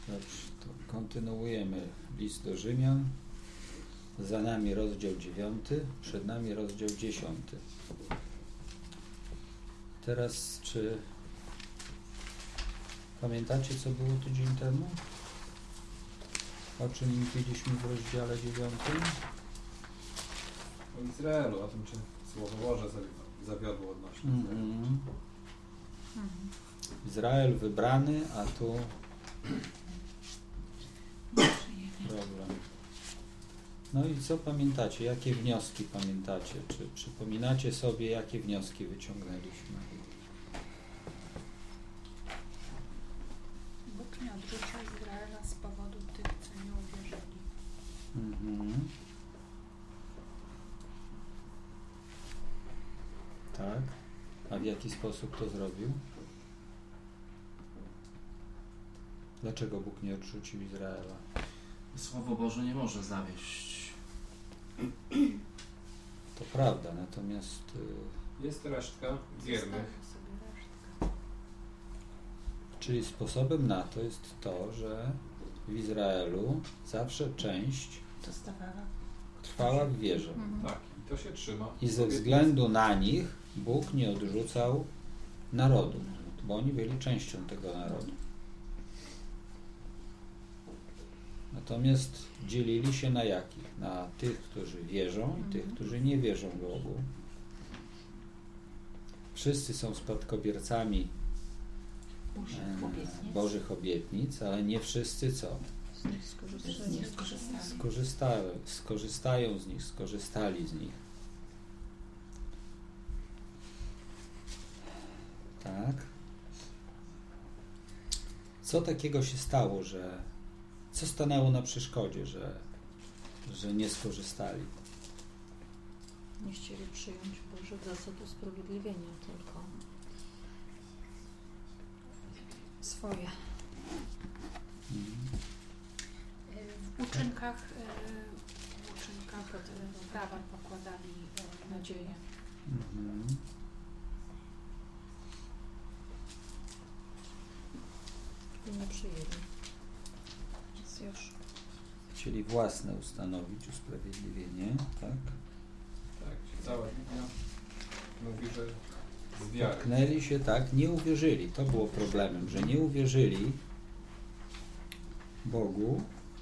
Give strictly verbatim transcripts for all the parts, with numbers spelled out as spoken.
Dobrze, to kontynuujemy list do Rzymian. Za nami rozdział dziewiąty, przed nami rozdział dziesiąty. Teraz, czy pamiętacie, co było tydzień temu? O czym mówiliśmy w rozdziale dziewiątym? O Izraelu, o tym, czy Słowo Boże zawiodło odnośnie Izraela. Mm-hmm. Izrael wybrany, a tu problem. No i co pamiętacie? Jakie wnioski pamiętacie? Czy przypominacie sobie, jakie wnioski wyciągnęliśmy? Bóg nie odrzucił Izraela z powodu tych, co nie uwierzyli. Mhm. Tak. A w jaki sposób to zrobił? Dlaczego Bóg nie odrzucił Izraela? Słowo Boże nie może zawieść. To prawda, natomiast jest resztka wiernych. Czyli sposobem na to jest to, że w Izraelu zawsze część trwała w wierze. Mhm. Tak, i to się trzyma. I ze względu na nich Bóg nie odrzucał narodu, bo oni byli częścią tego narodu. Natomiast dzielili się na jakich? Na tych, którzy wierzą i tych, którzy nie wierzą Bogu. Wszyscy są spadkobiercami e, Bożych obietnic, ale nie wszyscy co? Skorzystają, skorzystają z nich, skorzystali z nich. Tak. Co takiego się stało, że co stanęło na przeszkodzie, że, że nie skorzystali? Nie chcieli przyjąć Bożych zasad usprawiedliwienia, tylko swoje. W uczynkach, w uczynkach prawa pokładali nadzieję. Mhm. I nie przyjęli. Już. Chcieli własne ustanowić usprawiedliwienie, tak? Tak, cała Biblia mówi, że z wiary. Tknęli się, tak, nie uwierzyli. To było problemem, że nie uwierzyli Bogu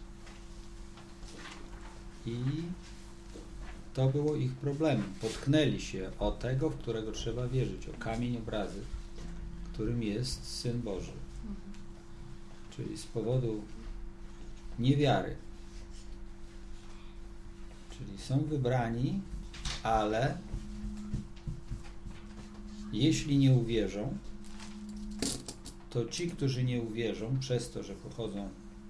i to było ich problemem. Potknęli się o tego, w którego trzeba wierzyć, o kamień obrazy, którym jest Syn Boży. Czyli z powodu niewiary. Czyli są wybrani, ale jeśli nie uwierzą, to ci, którzy nie uwierzą, przez to, że pochodzą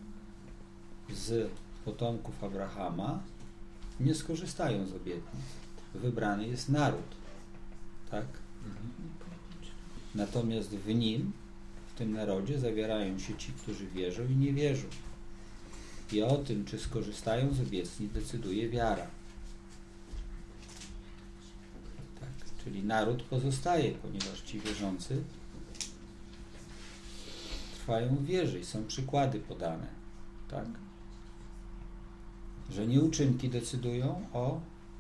z potomków Abrahama, nie skorzystają z obietnic. Wybrany jest naród. Tak? Mhm. Natomiast w nim, w tym narodzie, zawierają się ci, którzy wierzą i nie wierzą. I o tym, czy skorzystają z obietnic, decyduje wiara. Tak, czyli naród pozostaje, ponieważ ci wierzący trwają w wierze i są przykłady podane. Tak? Że nie uczynki decydują o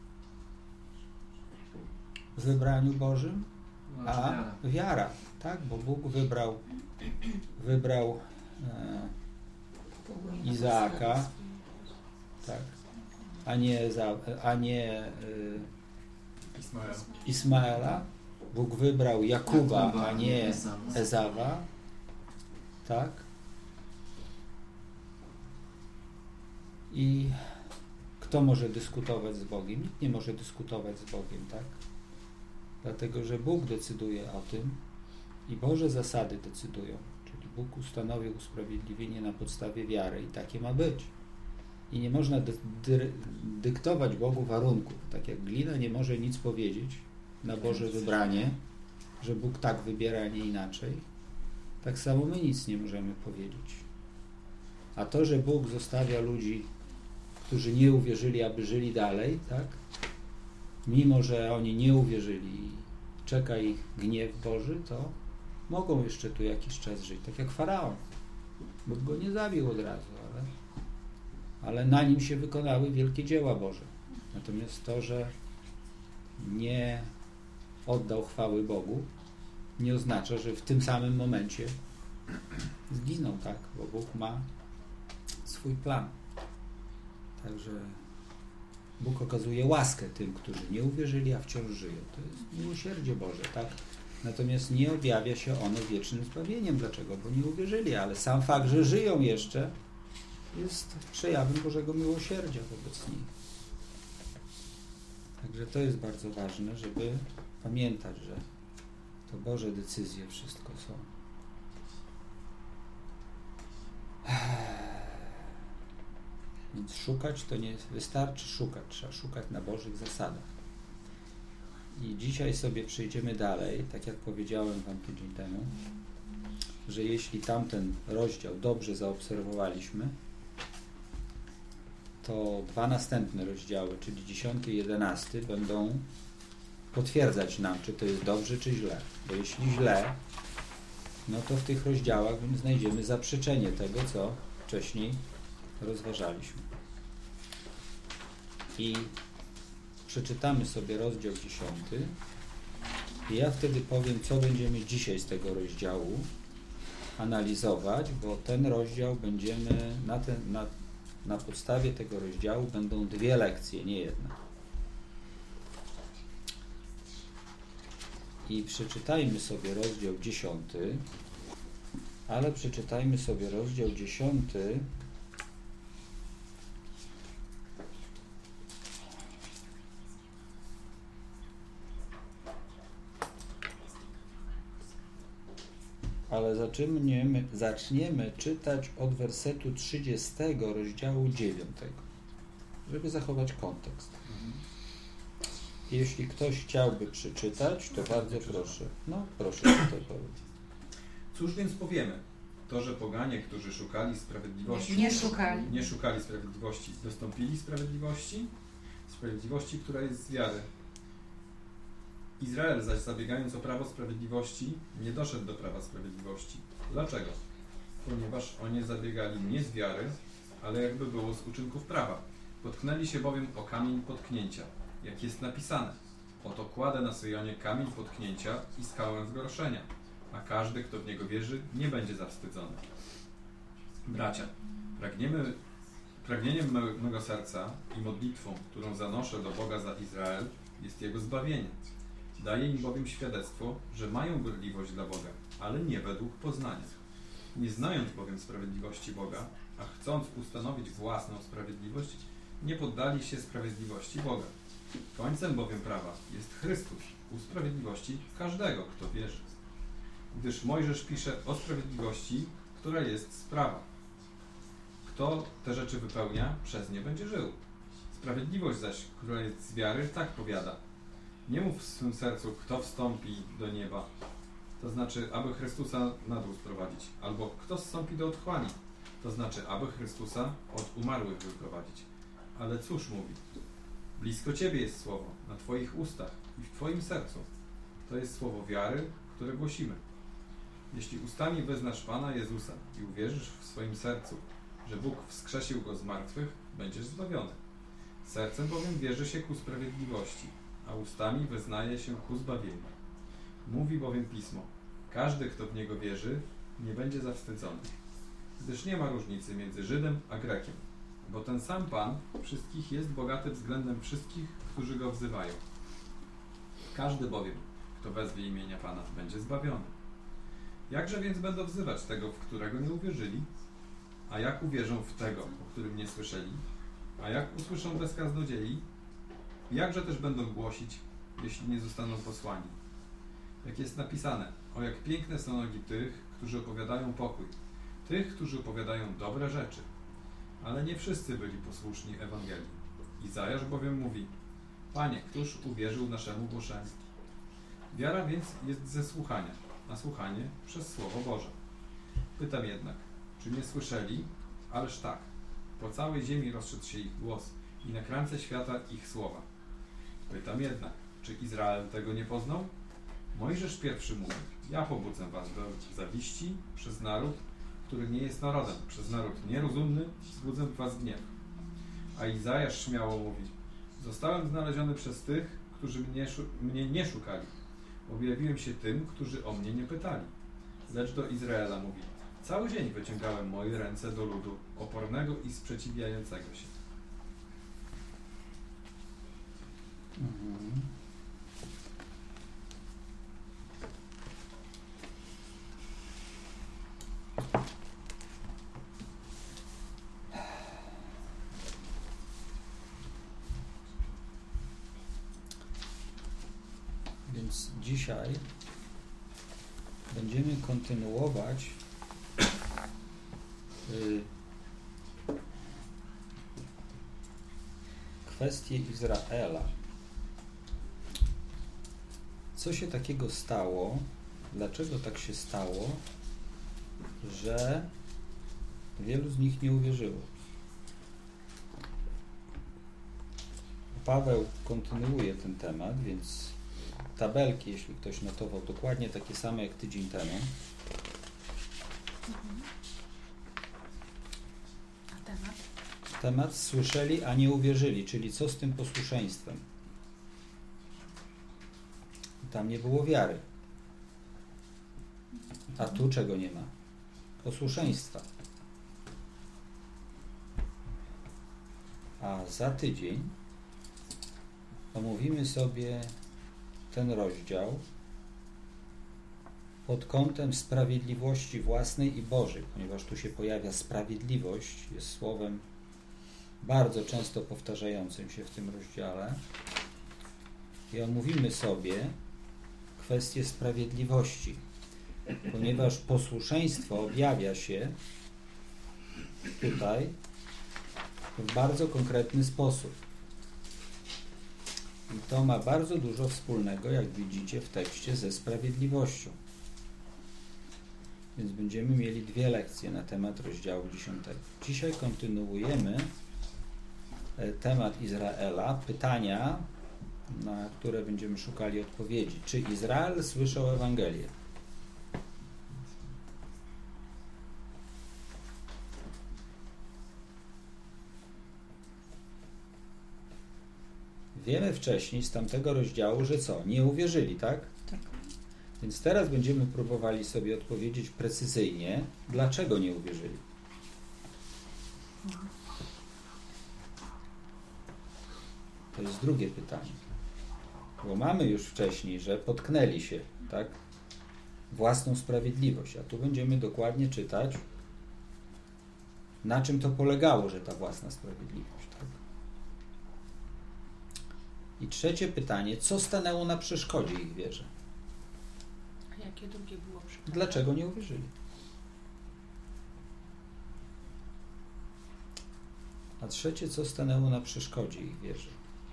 wybraniu Bożym, a wiara. Tak? Bo Bóg wybrał wybrał e, Izaaka, tak, a nie, a nie y, Ismaela. Ismaela. Bóg wybrał Jakuba, a nie Ezawa. Tak. I kto może dyskutować z Bogiem? Nikt nie może dyskutować z Bogiem, tak? Dlatego, że Bóg decyduje o tym i Boże zasady decydują. Czyli Bóg ustanowił usprawiedliwienie na podstawie wiary i takie ma być. I nie można dy- dy- dyktować Bogu warunków. Tak jak glina nie może nic powiedzieć na Boże wybranie, że Bóg tak wybiera, a nie inaczej, tak samo my nic nie możemy powiedzieć. A to, że Bóg zostawia ludzi, którzy nie uwierzyli, aby żyli dalej, tak? Mimo że oni nie uwierzyli i czeka ich gniew Boży, to mogą jeszcze tu jakiś czas żyć, tak jak Faraon. Bóg go nie zabił od razu, ale, ale na nim się wykonały wielkie dzieła Boże. Natomiast to, że nie oddał chwały Bogu, nie oznacza, że w tym samym momencie zginął, tak? Bo Bóg ma swój plan. Także Bóg okazuje łaskę tym, którzy nie uwierzyli, a wciąż żyją. To jest miłosierdzie Boże, tak? Natomiast nie objawia się ono wiecznym zbawieniem. Dlaczego? Bo nie uwierzyli, ale sam fakt, że żyją jeszcze, jest przejawem Bożego miłosierdzia wobec nich. Także to jest bardzo ważne, żeby pamiętać, że to Boże decyzje wszystko są. Więc szukać to nie wystarczy szukać, trzeba szukać na Bożych zasadach. I dzisiaj sobie przejdziemy dalej, tak jak powiedziałem Wam tydzień temu, że jeśli tamten rozdział dobrze zaobserwowaliśmy, to dwa następne rozdziały, czyli dziesiąty i jedenasty, będą potwierdzać nam, czy to jest dobrze, czy źle. Bo jeśli źle, no to w tych rozdziałach znajdziemy zaprzeczenie tego, co wcześniej rozważaliśmy. I przeczytamy sobie rozdział dziesiąty i ja wtedy powiem, co będziemy dzisiaj z tego rozdziału analizować, bo ten rozdział będziemy, na, ten, na, na podstawie tego rozdziału będą dwie lekcje, nie jedna. I przeczytajmy sobie rozdział dziesiąty, ale przeczytajmy sobie rozdział dziesiąty ale zaczniemy, zaczniemy czytać od wersetu trzydziestego rozdziału dziewiątego, żeby zachować kontekst. Jeśli ktoś chciałby przeczytać, to bardzo proszę. No, proszę tutaj powiedzieć. Cóż więc powiemy? To, że poganie, którzy szukali sprawiedliwości, Nie szukali. nie szukali sprawiedliwości, dostąpili sprawiedliwości? Sprawiedliwości, która jest z wiary. Izrael zaś, zabiegając o prawo sprawiedliwości, nie doszedł do prawa sprawiedliwości. Dlaczego? Ponieważ oni zabiegali nie z wiary, ale jakby było z uczynków prawa. Potknęli się bowiem o kamień potknięcia, jak jest napisane. Oto kładę na Syjonie kamień potknięcia i skałę zgorszenia, a każdy, kto w niego wierzy, nie będzie zawstydzony. Bracia, pragniemy, pragnieniem me, mego serca i modlitwą, którą zanoszę do Boga za Izrael, jest Jego zbawienie. Daję im bowiem świadectwo, że mają gorliwość dla Boga, ale nie według poznania. Nie znając bowiem sprawiedliwości Boga, a chcąc ustanowić własną sprawiedliwość, nie poddali się sprawiedliwości Boga. Końcem bowiem prawa jest Chrystus, u sprawiedliwości każdego, kto wierzy. Gdyż Mojżesz pisze o sprawiedliwości, która jest z prawa. Kto te rzeczy wypełnia, przez nie będzie żył. Sprawiedliwość zaś, która jest z wiary, tak powiada. Nie mów w swym sercu, kto wstąpi do nieba, to znaczy, aby Chrystusa na dół sprowadzić, albo kto zstąpi do otchłani, to znaczy, aby Chrystusa od umarłych wyprowadzić. Ale cóż mówi? Blisko Ciebie jest słowo, na Twoich ustach i w Twoim sercu. To jest słowo wiary, które głosimy. Jeśli ustami wyznasz Pana Jezusa i uwierzysz w swoim sercu, że Bóg wskrzesił Go z martwych, będziesz zbawiony. Sercem bowiem wierzy się ku sprawiedliwości, a ustami wyznaje się ku zbawieniu. Mówi bowiem Pismo, każdy, kto w Niego wierzy, nie będzie zawstydzony. Gdyż nie ma różnicy między Żydem a Grekiem, bo ten sam Pan wszystkich jest bogaty względem wszystkich, którzy Go wzywają. Każdy bowiem, kto wezwie imienia Pana, będzie zbawiony. Jakże więc będą wzywać tego, w którego nie uwierzyli? A jak uwierzą w tego, o którym nie słyszeli? A jak usłyszą bez kaznodziei? Jakże też będą głosić, jeśli nie zostaną posłani? Jak jest napisane, o jak piękne są nogi tych, którzy opowiadają pokój, tych, którzy opowiadają dobre rzeczy. Ale nie wszyscy byli posłuszni Ewangelii. Izajasz bowiem mówi, Panie, któż uwierzył naszemu głoszeniu? Wiara więc jest ze słuchania, a słuchanie przez Słowo Boże. Pytam jednak, czy nie słyszeli? Ależ tak, po całej ziemi rozszedł się ich głos i na krańce świata ich słowa. Pytam jednak, czy Izrael tego nie poznał? Mojżesz pierwszy mówi, ja pobudzę was do zawiści przez naród, który nie jest narodem. Przez naród nierozumny wzbudzę w was gniew. A Izajasz śmiało mówi: zostałem znaleziony przez tych, którzy mnie, mnie nie szukali. Objawiłem się tym, którzy o mnie nie pytali. Lecz do Izraela mówi: cały dzień wyciągałem moje ręce do ludu opornego i sprzeciwiającego się. Mhm. Więc dzisiaj będziemy kontynuować y, kwestię Izraela. Co się takiego stało? Dlaczego tak się stało, że wielu z nich nie uwierzyło? Paweł kontynuuje ten temat, więc tabelki, jeśli ktoś notował, dokładnie takie same jak tydzień temu. A temat? Temat słyszeli, a nie uwierzyli, czyli co z tym posłuszeństwem? Tam nie było wiary. A tu czego nie ma? Posłuszeństwa. A za tydzień omówimy sobie ten rozdział pod kątem sprawiedliwości własnej i Bożej, ponieważ tu się pojawia sprawiedliwość, jest słowem bardzo często powtarzającym się w tym rozdziale. I omówimy sobie kwestię sprawiedliwości, ponieważ posłuszeństwo objawia się tutaj w bardzo konkretny sposób. I to ma bardzo dużo wspólnego, jak widzicie w tekście, ze sprawiedliwością. Więc będziemy mieli dwie lekcje na temat rozdziału dziesiątego. Dzisiaj kontynuujemy temat Izraela, pytania, na które będziemy szukali odpowiedzi. Czy Izrael słyszał Ewangelię? Wiemy wcześniej z tamtego rozdziału, że co? Nie uwierzyli, tak? Tak. Więc teraz będziemy próbowali sobie odpowiedzieć precyzyjnie, dlaczego nie uwierzyli. To jest drugie pytanie. Bo mamy już wcześniej, że potknęli się, tak? Własną sprawiedliwość. A tu będziemy dokładnie czytać, na czym to polegało, że ta własna sprawiedliwość, tak? I trzecie pytanie, co stanęło na przeszkodzie ich wierze? A jakie drugie było przykłady? Dlaczego nie uwierzyli? A trzecie, co stanęło na przeszkodzie ich wierze?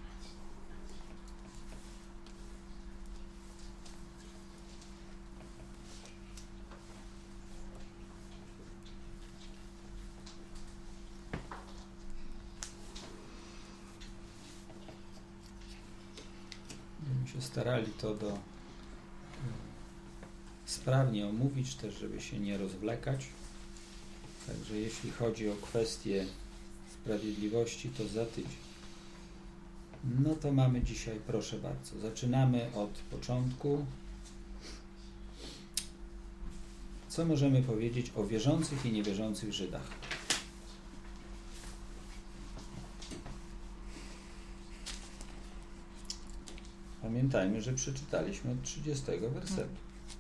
Będziemy się starali to do sprawnie omówić, też żeby się nie rozwlekać. Także jeśli chodzi o kwestię sprawiedliwości, to za tydzień. No to mamy dzisiaj, proszę bardzo, zaczynamy od początku. Co możemy powiedzieć o wierzących i niewierzących Żydach? Pamiętajmy, że przeczytaliśmy od trzydziestego wersetu.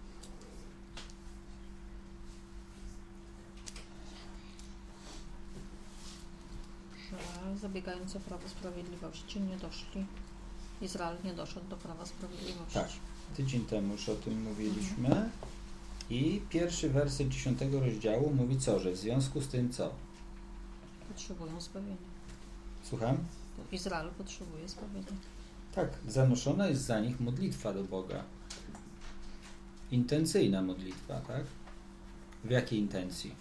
Że zabiegając o prawo sprawiedliwości nie doszli, Izrael nie doszedł do prawa sprawiedliwości. Tak, tydzień temu już o tym mówiliśmy. Mhm. I pierwszy werset dziesiątego rozdziału mówi co? Że w związku z tym co? Potrzebują zbawienia. Słucham? Izrael potrzebuje zbawienia. Tak, zanoszona jest za nich modlitwa do Boga. Intencyjna modlitwa, tak? W jakiej intencji?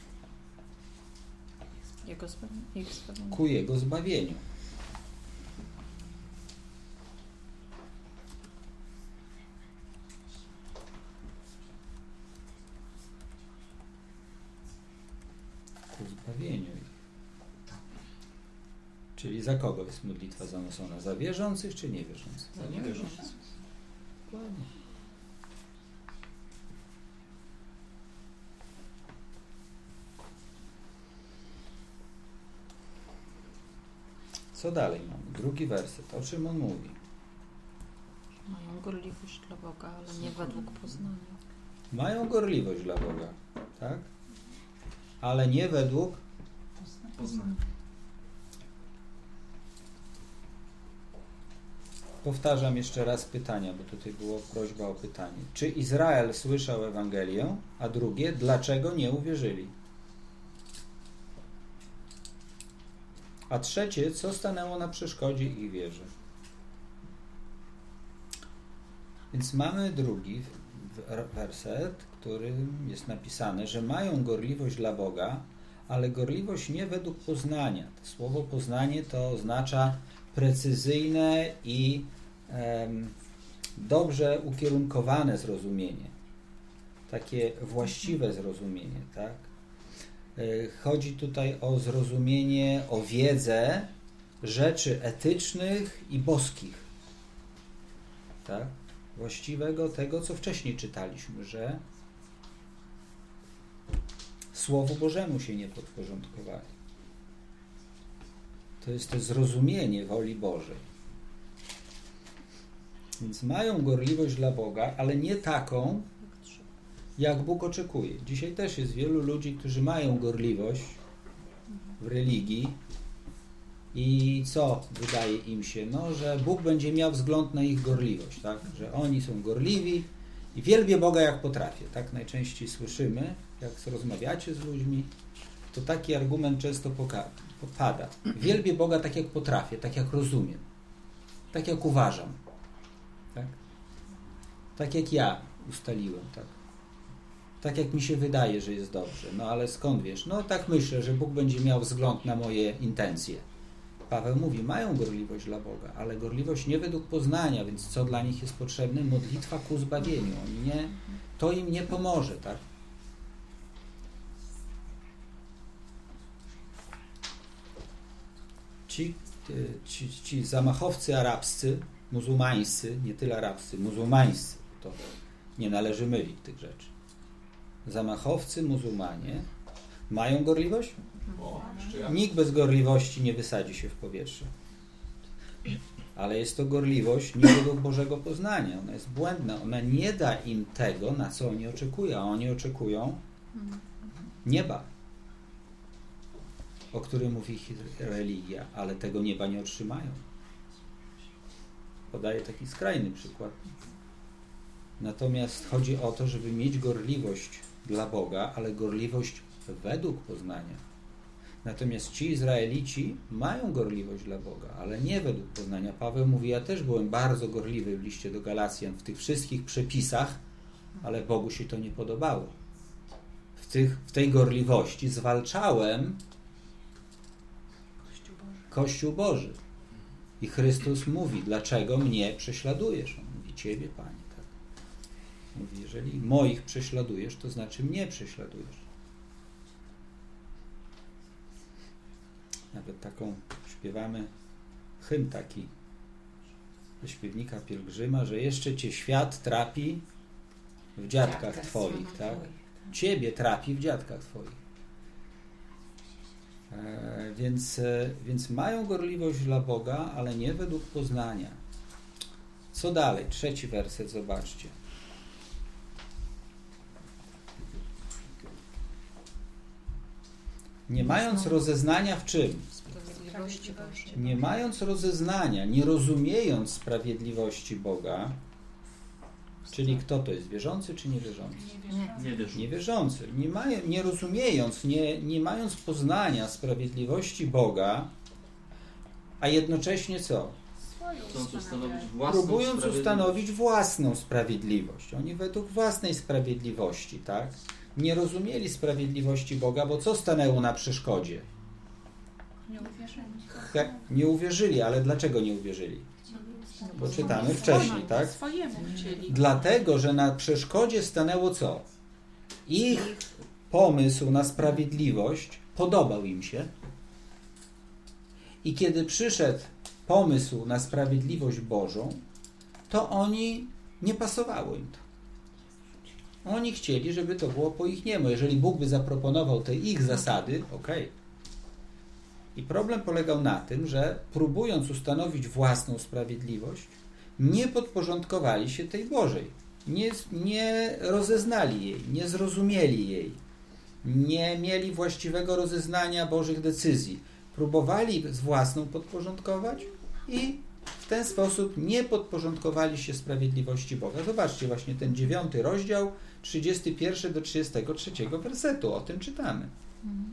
Jego zbawienie, ich zbawienie. Ku Jego zbawieniu. Czyli za kogo jest modlitwa zanoszona? Za wierzących czy niewierzących? Za niewierzących. Dokładnie. Co dalej mamy? Drugi werset. O czym on mówi? Mają gorliwość dla Boga, ale nie według poznania. Mają gorliwość dla Boga, tak? Ale nie według Poznania. Powtarzam jeszcze raz pytania, bo tutaj była prośba o pytanie. Czy Izrael słyszał Ewangelię? A drugie, dlaczego nie uwierzyli? A trzecie, co stanęło na przeszkodzie ich wierze? Więc mamy drugi werset, w którym jest napisane, że mają gorliwość dla Boga, ale gorliwość nie według poznania. To słowo poznanie to oznacza precyzyjne i em, dobrze ukierunkowane zrozumienie. Takie właściwe zrozumienie, tak? Chodzi tutaj o zrozumienie, o wiedzę rzeczy etycznych i boskich. Tak? Właściwego tego, co wcześniej czytaliśmy, że Słowu Bożemu się nie podporządkowali. To jest to zrozumienie woli Bożej. Więc mają gorliwość dla Boga, ale nie taką, jak Bóg oczekuje. Dzisiaj też jest wielu ludzi, którzy mają gorliwość w religii i co wydaje im się? No, że Bóg będzie miał wzgląd na ich gorliwość, tak? Że oni są gorliwi i wielbię Boga jak potrafię. Tak najczęściej słyszymy, jak rozmawiacie z ludźmi, to taki argument często pada. Wielbię Boga tak jak potrafię, tak jak rozumiem, tak jak uważam, tak? Tak jak ja ustaliłem, tak? Tak jak mi się wydaje, że jest dobrze. No ale skąd wiesz? No tak myślę, że Bóg będzie miał wzgląd na moje intencje. Paweł mówi, mają gorliwość dla Boga, ale gorliwość nie według poznania, więc co dla nich jest potrzebne? Modlitwa ku zbawieniu. Oni nie, to im nie pomoże, tak? Ci, ci, ci zamachowcy arabscy, muzułmańscy, nie tyle arabscy, muzułmańscy, to nie należy mylić tych rzeczy. Zamachowcy, muzułmanie mają gorliwość? O, jeszcze ja. Nikt bez gorliwości nie wysadzi się w powietrze. Ale jest to gorliwość nie według Bożego poznania. Ona jest błędna. Ona nie da im tego, na co oni oczekują. A oni oczekują nieba, o którym mówi ich religia, ale tego nieba nie otrzymają. Podaję taki skrajny przykład. Natomiast chodzi o to, żeby mieć gorliwość dla Boga, ale gorliwość według poznania. Natomiast ci Izraelici mają gorliwość dla Boga, ale nie według poznania. Paweł mówi, ja też byłem bardzo gorliwy w liście do Galacjan, w tych wszystkich przepisach, ale Bogu się to nie podobało. W, tych, w tej gorliwości zwalczałem Kościół Boży. Kościół Boży. I Chrystus mówi, dlaczego mnie prześladujesz? On mówi, Ciebie, Panie. Tak. Mówi, jeżeli moich prześladujesz, to znaczy mnie prześladujesz. Nawet taką śpiewamy hymn taki ze śpiewnika Pielgrzyma, że jeszcze Cię świat trapi w dziadkach Twoich, tak? Ciebie trapi w dziadkach Twoich. E, więc, e, więc mają gorliwość dla Boga, ale nie według poznania. Co dalej? Trzeci werset, zobaczcie. Nie mając rozeznania w czym? Sprawiedliwości Bożej. Nie mając rozeznania, nie rozumiejąc sprawiedliwości Boga, czyli kto to jest? Wierzący czy niewierzący? Nie wierzę. Niewierzący. Nie, mają, nie rozumiejąc, nie, nie mając poznania sprawiedliwości Boga, a jednocześnie co? Swoją Chcąc ustanowić własną Próbując sprawiedliwość. ustanowić własną sprawiedliwość. Oni według własnej sprawiedliwości, tak? Nie rozumieli sprawiedliwości Boga, bo co stanęło na przeszkodzie? Nie uwierzyli. He, nie uwierzyli, ale dlaczego nie uwierzyli? Bo czytamy wcześniej, tak? Swojemu chcieli. Dlatego, że na przeszkodzie stanęło co? Ich pomysł na sprawiedliwość podobał im się I kiedy przyszedł pomysł na sprawiedliwość Bożą, to oni nie pasowało im to. Oni chcieli, żeby to było po ich niemu. Jeżeli Bóg by zaproponował te ich zasady, okej. Okay. I problem polegał na tym, że próbując ustanowić własną sprawiedliwość, nie podporządkowali się tej Bożej. Nie, nie rozeznali jej, nie zrozumieli jej. Nie mieli właściwego rozeznania Bożych decyzji. Próbowali własną podporządkować i w ten sposób nie podporządkowali się sprawiedliwości Boga. Zobaczcie właśnie ten dziewiąty rozdział, trzydziesty pierwszy do trzydziestego trzeciego wersetu. O tym czytamy. Mhm.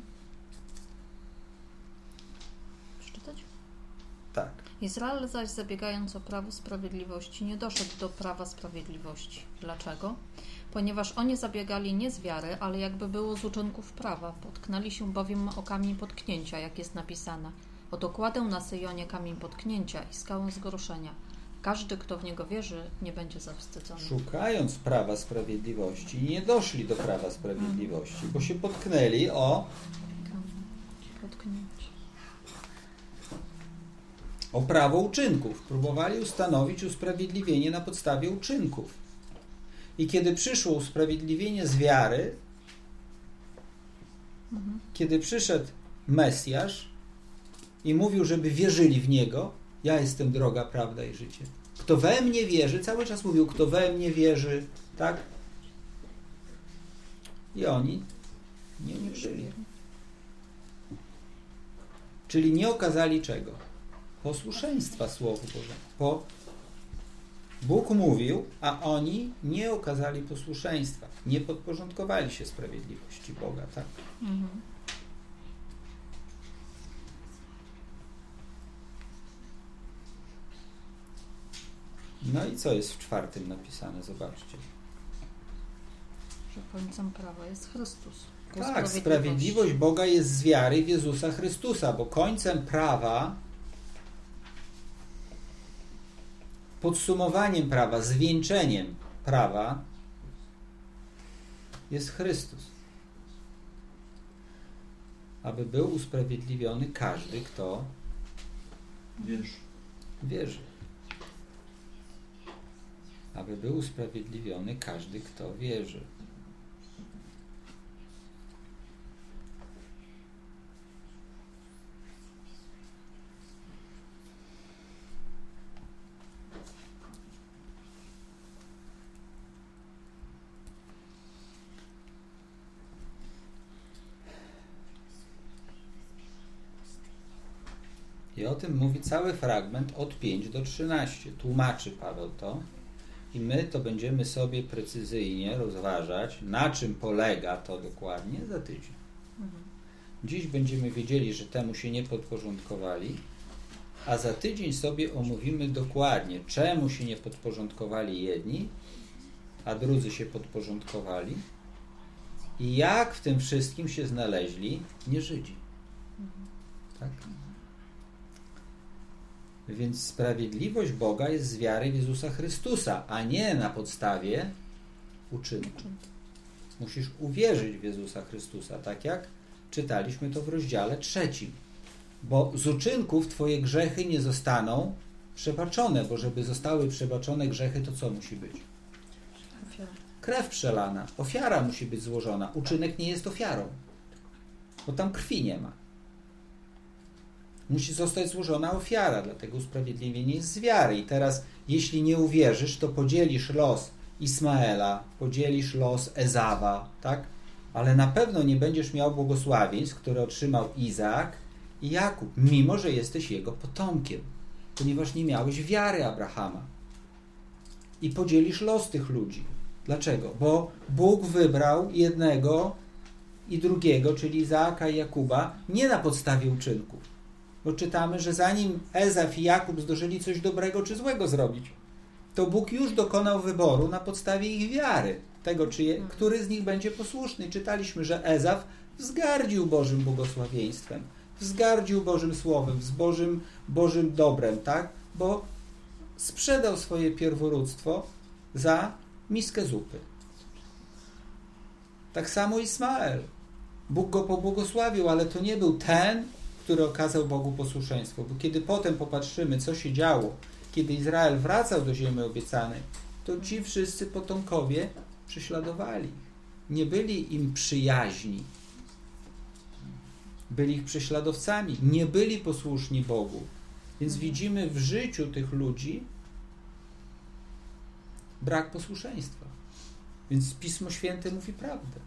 Przeczytać? Tak. Izrael zaś, zabiegając o prawo sprawiedliwości, nie doszedł do prawa sprawiedliwości. Dlaczego? Ponieważ oni zabiegali nie z wiary, ale jakby było z uczynków prawa. Potknęli się bowiem o kamień potknięcia, jak jest napisane. Oto kładę na Syjonie kamień potknięcia i skałę zgorszenia. Każdy, kto w niego wierzy, nie będzie zawstydzony. Szukając prawa sprawiedliwości, nie doszli do prawa sprawiedliwości, bo się potknęli o Potknięcie. o prawo uczynków. Próbowali ustanowić usprawiedliwienie na podstawie uczynków. I kiedy przyszło usprawiedliwienie z wiary, Mhm. kiedy przyszedł Mesjasz i mówił, żeby wierzyli w Niego, ja jestem droga, prawda i życie. Kto we mnie wierzy, cały czas mówił, kto we mnie wierzy, tak? I oni nie wierzyli. Czyli nie okazali czego? Posłuszeństwa Słowu Bożemu. Po Bóg mówił, a oni nie okazali posłuszeństwa. Nie podporządkowali się sprawiedliwości Boga, tak? Mhm. No i co jest w czwartym napisane? Zobaczcie. Że końcem prawa jest Chrystus. Ku Tak, sprawiedliwość Boga jest z wiary w Jezusa Chrystusa, bo końcem prawa, podsumowaniem prawa, zwieńczeniem prawa jest Chrystus. Aby był usprawiedliwiony każdy, kto Wierz. wierzy. Aby był usprawiedliwiony każdy, kto wierzy. I o tym mówi cały fragment od pięć do trzynastu. Tłumaczy Paweł to. I my to będziemy sobie precyzyjnie rozważać, na czym polega to dokładnie za tydzień. Mhm. Dziś będziemy wiedzieli, że temu się nie podporządkowali, a za tydzień sobie omówimy dokładnie, czemu się nie podporządkowali jedni, a drudzy się podporządkowali i jak w tym wszystkim się znaleźli nie Żydzi. Mhm. Tak? Więc sprawiedliwość Boga jest z wiary w Jezusa Chrystusa, a nie na podstawie uczynku. Musisz uwierzyć w Jezusa Chrystusa, tak jak czytaliśmy to w rozdziale trzecim. Bo z uczynków twoje grzechy nie zostaną przebaczone, bo żeby zostały przebaczone grzechy, to co musi być? Ofiara. Krew przelana. Ofiara musi być złożona. Uczynek nie jest ofiarą, bo tam krwi nie ma. Musi zostać złożona ofiara, dlatego usprawiedliwienie jest z wiary. I teraz, jeśli nie uwierzysz, to podzielisz los Ismaela, podzielisz los Ezawa, tak? Ale na pewno nie będziesz miał błogosławieństw, które otrzymał Izaak i Jakub, mimo że jesteś jego potomkiem, ponieważ nie miałeś wiary Abrahama. I podzielisz los tych ludzi. Dlaczego? Bo Bóg wybrał jednego i drugiego, czyli Izaaka i Jakuba, nie na podstawie uczynków. Bo czytamy, że zanim Ezaf i Jakub zdążyli coś dobrego czy złego zrobić, to Bóg już dokonał wyboru na podstawie ich wiary, tego, czy je, który z nich będzie posłuszny. Czytaliśmy, że Ezaf wzgardził Bożym błogosławieństwem, wzgardził Bożym Słowem, z Bożym, Bożym dobrem, tak? Bo sprzedał swoje pierworództwo za miskę zupy. Tak samo Ismael. Bóg go pobłogosławił, ale to nie był ten, który okazał Bogu posłuszeństwo. Bo kiedy potem popatrzymy, co się działo, kiedy Izrael wracał do ziemi obiecanej, to ci wszyscy potomkowie prześladowali. Nie byli im przyjaźni. Byli ich prześladowcami. Nie byli posłuszni Bogu. Więc widzimy w życiu tych ludzi brak posłuszeństwa. Więc Pismo Święte mówi prawdę.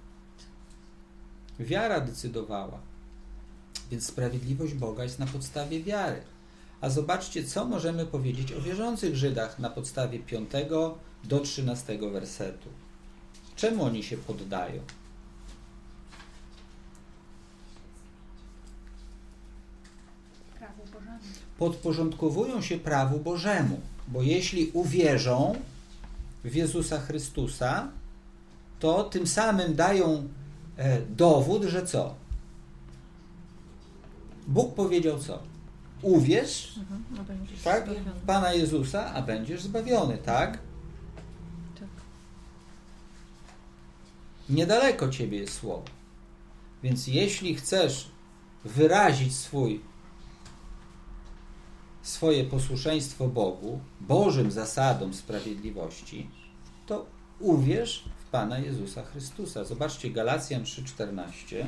Wiara decydowała. Więc sprawiedliwość Boga jest na podstawie wiary. A zobaczcie, co możemy powiedzieć o wierzących Żydach na podstawie piątego do trzynastego wersetu. Czemu oni się poddają? Prawu Bożemu. Podporządkowują się prawu Bożemu, bo jeśli uwierzą w Jezusa Chrystusa, to tym samym dają e, dowód, że co? Bóg powiedział co? Uwierz, Mhm, a będziesz tak? zbawiony. w Pana Jezusa, a będziesz zbawiony, tak? Tak. Niedaleko Ciebie jest słowo. Więc jeśli chcesz wyrazić swój, swoje posłuszeństwo Bogu, Bożym zasadom sprawiedliwości, to uwierz w Pana Jezusa Chrystusa. Zobaczcie Galacjan trzy czternaście.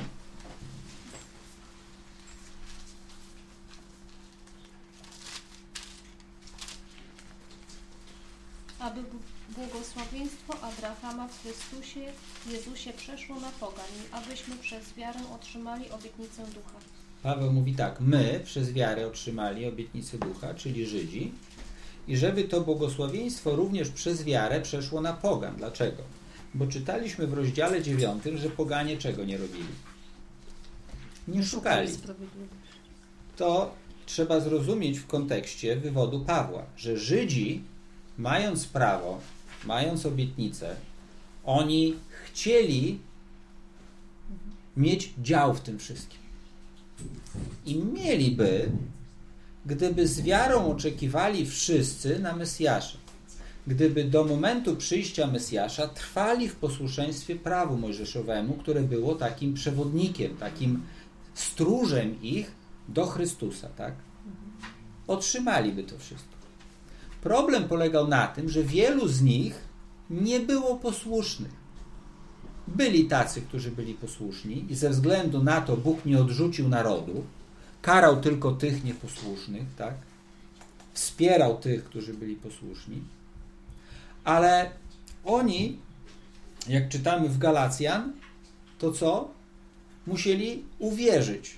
Aby błogosławieństwo Abrahama w Chrystusie Jezusie przeszło na pogan, abyśmy przez wiarę otrzymali obietnicę ducha. Paweł mówi tak, my przez wiarę otrzymali obietnicę ducha, czyli Żydzi, i żeby to błogosławieństwo również przez wiarę przeszło na pogan. Dlaczego? Bo czytaliśmy w rozdziale dziewiątym, że poganie czego nie robili? Nie szukali. Sprawiedliwości. To trzeba zrozumieć w kontekście wywodu Pawła, że Żydzi, mając prawo, mając obietnicę, oni chcieli mieć dział w tym wszystkim. I mieliby, gdyby z wiarą oczekiwali wszyscy na Mesjasza. Gdyby do momentu przyjścia Mesjasza trwali w posłuszeństwie prawu mojżeszowemu, które było takim przewodnikiem, takim stróżem ich do Chrystusa, tak? Otrzymaliby to wszystko. Problem polegał na tym, że wielu z nich nie było posłusznych. Byli tacy, którzy byli posłuszni i ze względu na to Bóg nie odrzucił narodu, karał tylko tych nieposłusznych, tak? Wspierał tych, którzy byli posłuszni. Ale oni, jak czytamy w Galacjan, to co? Musieli uwierzyć.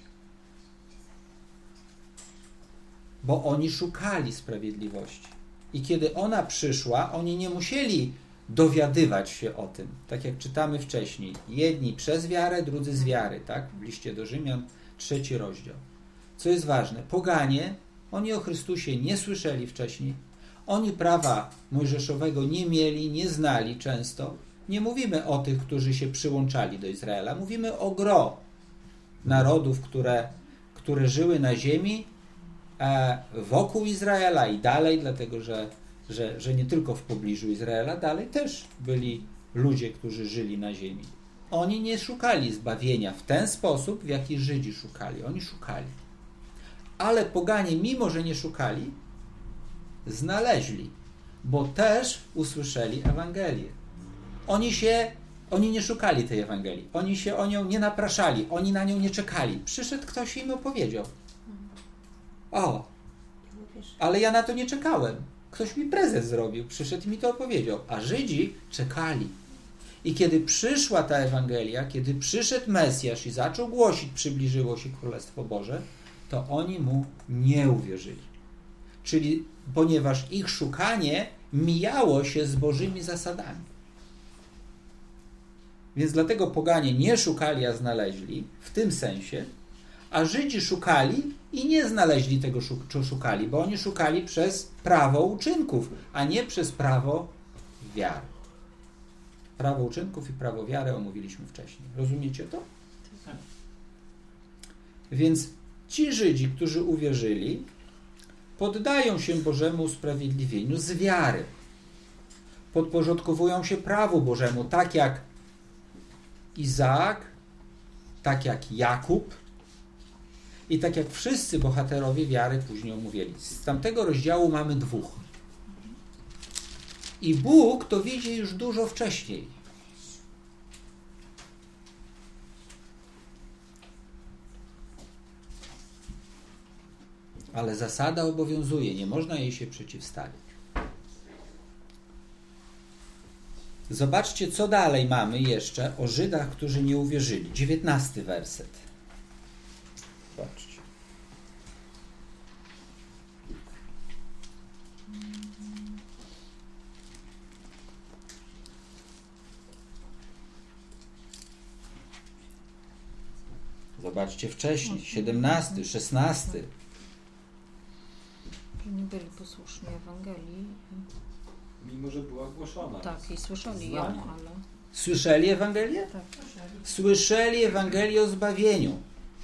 Bo oni szukali sprawiedliwości. I kiedy ona przyszła, oni nie musieli dowiadywać się o tym. Tak jak czytamy wcześniej. Jedni przez wiarę, drudzy z wiary. Tak? W liście do Rzymian, trzeci rozdział. Co jest ważne? Poganie, oni o Chrystusie nie słyszeli wcześniej. Oni prawa mojżeszowego nie mieli, nie znali często. Nie mówimy o tych, którzy się przyłączali do Izraela. Mówimy o gro narodów, które, które żyły na ziemi wokół Izraela i dalej, dlatego że, że, że nie tylko w pobliżu Izraela, dalej też byli ludzie, którzy żyli na ziemi. Oni nie szukali zbawienia w ten sposób, w jaki Żydzi szukali. Oni szukali. Ale poganie, mimo że nie szukali, znaleźli, bo też usłyszeli Ewangelię. Oni się, oni nie szukali tej Ewangelii. Oni się o nią nie napraszali. Oni na nią nie czekali. Przyszedł ktoś i im opowiedział. O, ale ja na to nie czekałem. Ktoś mi prezent zrobił, przyszedł i mi to opowiedział. A Żydzi czekali. I kiedy przyszła ta Ewangelia, kiedy przyszedł Mesjasz i zaczął głosić, przybliżyło się Królestwo Boże, to oni mu nie uwierzyli. Czyli ponieważ ich szukanie mijało się z Bożymi zasadami. Więc dlatego poganie nie szukali, a znaleźli, w tym sensie, a Żydzi szukali i nie znaleźli tego, co szukali, bo oni szukali przez prawo uczynków, a nie przez prawo wiary. Prawo uczynków i prawo wiary omówiliśmy wcześniej. Rozumiecie to? Tak. Więc ci Żydzi, którzy uwierzyli, poddają się Bożemu usprawiedliwieniu z wiary. Podporządkowują się prawu Bożemu, tak jak Izaak, tak jak Jakub. I tak jak wszyscy bohaterowie wiary później omówieli. Z tamtego rozdziału mamy dwóch. I Bóg to widzi już dużo wcześniej. Ale zasada obowiązuje, nie można jej się przeciwstawić. Zobaczcie, co dalej mamy jeszcze o Żydach, którzy nie uwierzyli. dziewiętnasty werset. Zobaczcie. Zobaczcie wcześniej, siedemnasty, szesnasty. Że nie byli posłuszni Ewangelii. Mimo, że była głoszona. Tak, i słyszeli ją, Znanie. ale... Słyszeli Ewangelię? Tak. Słyszeli Ewangelię o zbawieniu.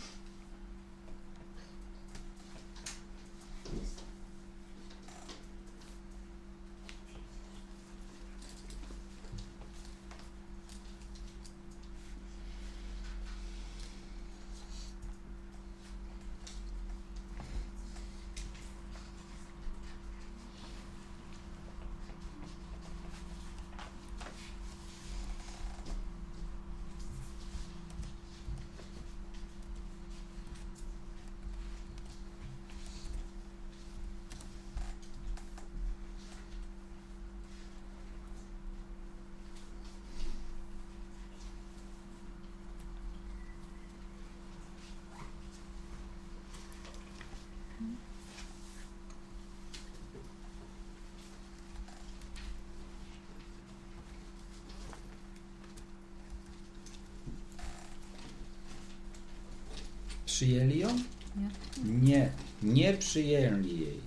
Przyjęli ją? Nie. Nie, nie przyjęli jej.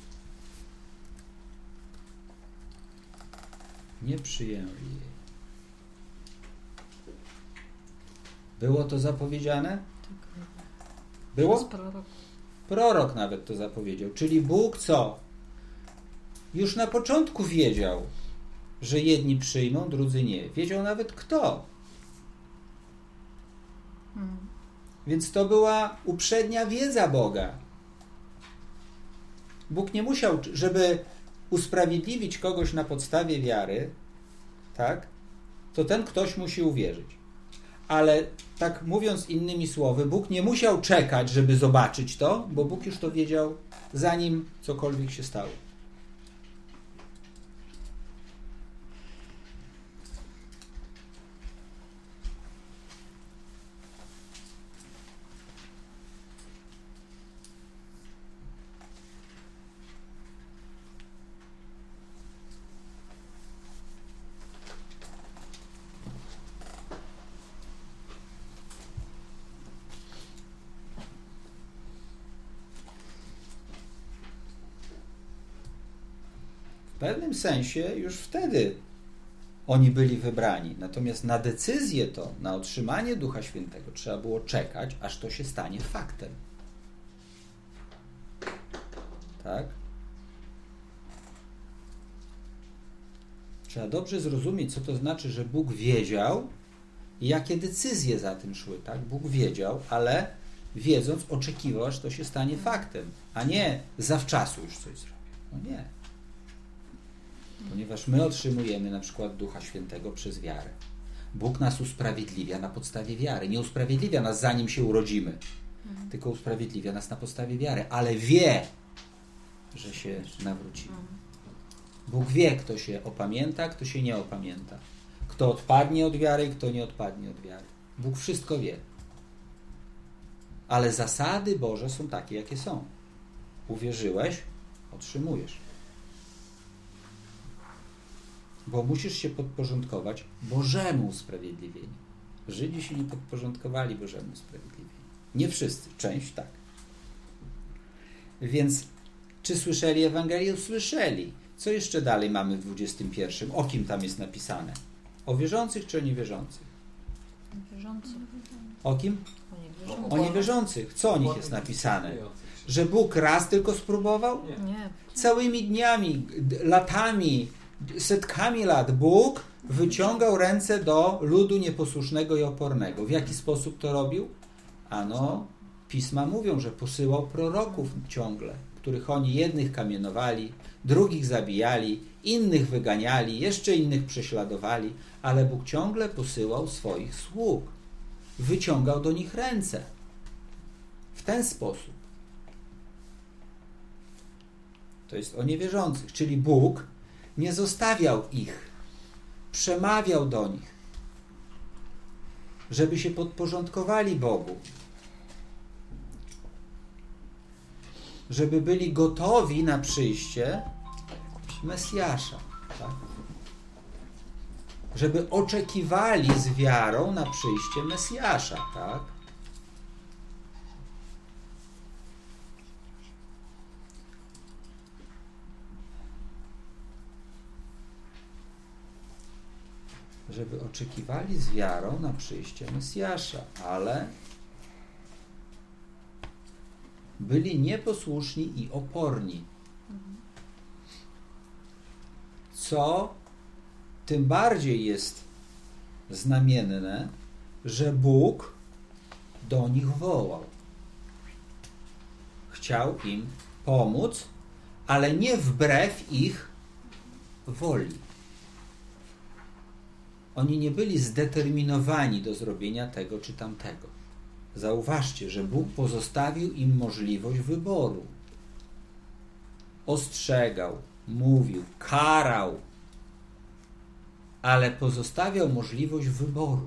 Nie przyjęli jej. Było to zapowiedziane? Było? Przez prorok. Prorok nawet to zapowiedział. Czyli Bóg co? Już na początku wiedział, że jedni przyjmą, drudzy nie. Wiedział nawet kto. Hmm. Więc to była uprzednia wiedza Boga. Bóg nie musiał, żeby usprawiedliwić kogoś na podstawie wiary, tak? To ten ktoś musi uwierzyć. Ale tak mówiąc innymi słowy, Bóg nie musiał czekać, żeby zobaczyć to, bo Bóg już to wiedział, zanim cokolwiek się stało. W pewnym sensie już wtedy oni byli wybrani. Natomiast na decyzję to, na otrzymanie Ducha Świętego trzeba było czekać, aż to się stanie faktem. Tak? Trzeba dobrze zrozumieć, co to znaczy, że Bóg wiedział i jakie decyzje za tym szły. Tak? Bóg wiedział, ale wiedząc, oczekiwał, aż to się stanie faktem, a nie zawczasu już coś zrobił. No nie. Ponieważ my otrzymujemy na przykład Ducha Świętego przez wiarę. Bóg nas usprawiedliwia na podstawie wiary. Nie usprawiedliwia nas zanim się urodzimy, mhm. tylko usprawiedliwia nas na podstawie wiary, ale wie, że się nawrócimy. Bóg wie, kto się opamięta, kto się nie opamięta. Kto odpadnie od wiary, kto nie odpadnie od wiary. Bóg wszystko wie. Ale zasady Boże są takie, jakie są. Uwierzyłeś, otrzymujesz. Bo musisz się podporządkować Bożemu usprawiedliwieniu. Żydzi się nie podporządkowali Bożemu usprawiedliwieniu. Nie wszyscy, część tak. Więc czy słyszeli Ewangelię? Słyszeli. Co jeszcze dalej mamy w dwudziestym pierwszym? O kim tam jest napisane? O wierzących czy o niewierzących? Wierzących. O kim? O niewierzących. O niewierzących. Co o nich jest napisane? Że Bóg raz tylko spróbował? Nie. Całymi dniami, latami, setkami lat Bóg wyciągał ręce do ludu nieposłusznego i opornego. W jaki sposób to robił? Ano, Pisma mówią, że posyłał proroków ciągle, których oni jednych kamienowali, drugich zabijali, innych wyganiali, jeszcze innych prześladowali, ale Bóg ciągle posyłał swoich sług. Wyciągał do nich ręce. W ten sposób. To jest o niewierzących, czyli Bóg nie zostawiał ich, przemawiał do nich, żeby się podporządkowali Bogu, żeby byli gotowi na przyjście Mesjasza, tak? Żeby oczekiwali z wiarą na przyjście Mesjasza, tak? Żeby oczekiwali z wiarą na przyjście Mesjasza, ale byli nieposłuszni i oporni. Co tym bardziej jest znamienne, że Bóg do nich wołał. Chciał im pomóc, ale nie wbrew ich woli. Oni nie byli zdeterminowani do zrobienia tego czy tamtego. Zauważcie, że Bóg pozostawił im możliwość wyboru. Ostrzegał, mówił, karał, ale pozostawiał możliwość wyboru.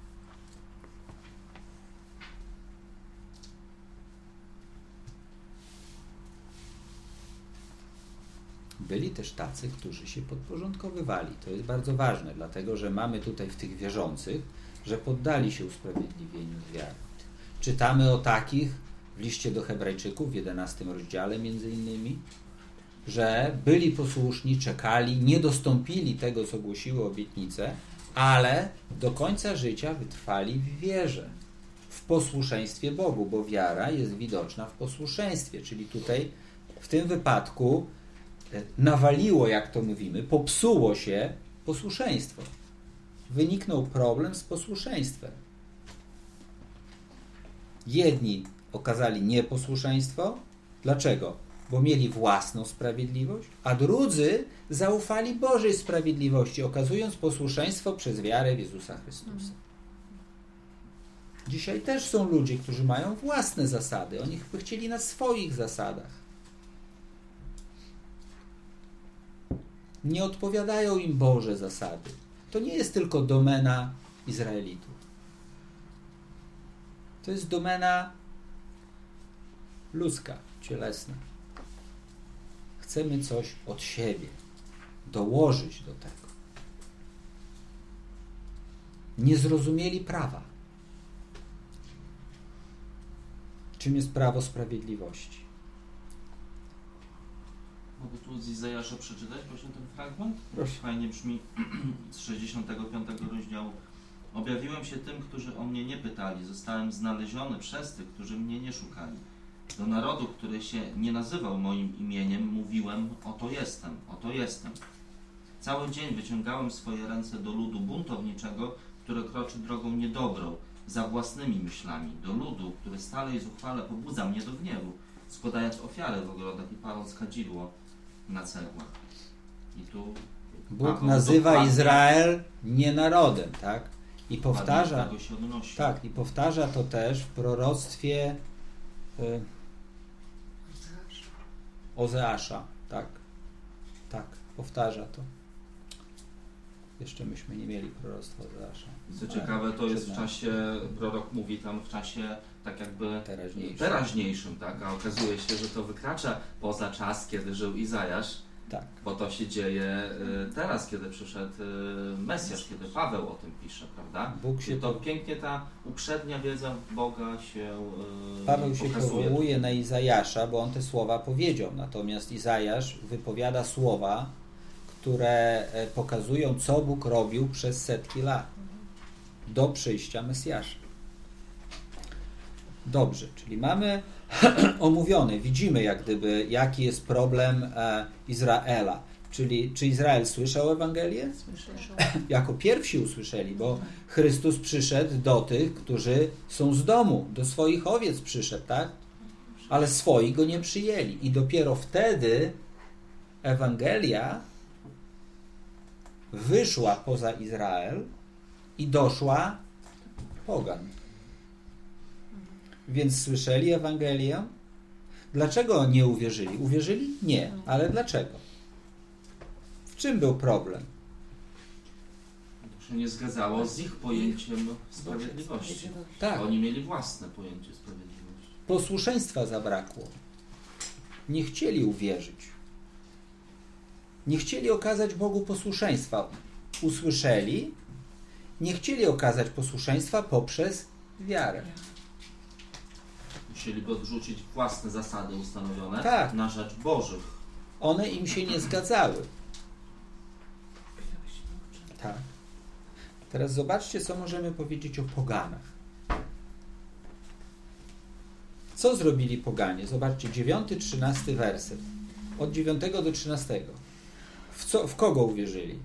Byli też tacy, którzy się podporządkowywali. To jest bardzo ważne, dlatego że mamy tutaj w tych wierzących, że poddali się usprawiedliwieniu z wiary. Czytamy o takich w liście do Hebrajczyków w jedenastym rozdziale między innymi, że byli posłuszni, czekali, nie dostąpili tego, co głosiły obietnice, ale do końca życia wytrwali w wierze, w posłuszeństwie Bogu, bo wiara jest widoczna w posłuszeństwie, czyli tutaj w tym wypadku nawaliło, jak to mówimy, popsuło się posłuszeństwo. Wyniknął problem z posłuszeństwem. Jedni okazali nieposłuszeństwo. Dlaczego? Bo mieli własną sprawiedliwość, a drudzy zaufali Bożej sprawiedliwości, okazując posłuszeństwo przez wiarę w Jezusa Chrystusa. Dzisiaj też są ludzie, którzy mają własne zasady. Oni by chcieli na swoich zasadach. Nie odpowiadają im Boże zasady. To nie jest tylko domena Izraelitów. To jest domena ludzka, cielesna. Chcemy coś od siebie dołożyć do tego. Nie zrozumieli prawa. Czym jest prawo sprawiedliwości? Mogę tu z Izajasza przeczytać właśnie ten fragment? Proszę. Fajnie brzmi z sześćdziesiątego piątego rozdziału. Objawiłem się tym, którzy o mnie nie pytali. Zostałem znaleziony przez tych, którzy mnie nie szukali. Do narodu, który się nie nazywał moim imieniem, mówiłem: oto jestem, oto jestem. Cały dzień wyciągałem swoje ręce do ludu buntowniczego, który kroczy drogą niedobrą, za własnymi myślami, do ludu, który stale i zuchwale pobudza mnie do gniewu, składając ofiary w ogrodach i paląc kadzidło na cegłach. I tu Bóg Paweł nazywa dokładnie- Izrael nie narodem, tak? I powtarza, do tego się odnosi. tak, i powtarza to też w proroctwie y, Ozeasza, tak? Tak, powtarza to. Jeszcze myśmy nie mieli proroctwa Ozeasza. Co ciekawe, to jest w Przed nami. czasie, prorok mówi tam w czasie tak jakby Teraźniejszym. teraźniejszym, tak? A okazuje się, że to wykracza poza czas, kiedy żył Izajasz, Tak. bo to się dzieje y, teraz, kiedy przyszedł y, Mesjasz, kiedy Paweł o tym pisze, prawda? Bóg się I to po- pięknie ta uprzednia wiedza Boga się y, Paweł się pokazuje. powołuje na Izajasza, bo on te słowa powiedział. Natomiast Izajasz wypowiada słowa, które e, pokazują, co Bóg robił przez setki lat do przyjścia Mesjasza. Dobrze, czyli mamy omówione, widzimy jak gdyby, jaki jest problem e, Izraela. Czyli czy Izrael słyszał Ewangelię? Słyszał. Jako pierwsi usłyszeli, bo Chrystus przyszedł do tych, którzy są z domu, do swoich owiec przyszedł, tak? Ale swoi go nie przyjęli. I dopiero wtedy Ewangelia wyszła poza Izrael i doszła pogan. Więc słyszeli Ewangelię. Dlaczego nie uwierzyli? Uwierzyli? Nie. Ale dlaczego? W czym był problem? To się nie zgadzało z ich pojęciem sprawiedliwości. Tak. Oni mieli własne pojęcie sprawiedliwości. Posłuszeństwa zabrakło. Nie chcieli uwierzyć. Nie chcieli okazać Bogu posłuszeństwa. Usłyszeli, nie chcieli okazać posłuszeństwa poprzez wiarę. Musieliby odrzucić własne zasady ustanowione Tak. na rzecz Bożych. One im się nie zgadzały. Tak. Teraz zobaczcie, co możemy powiedzieć o poganach. Co zrobili poganie? Zobaczcie, dziewiąty, trzynasty werset. Od dziewiątego do trzynastego. W, co, w kogo uwierzyli?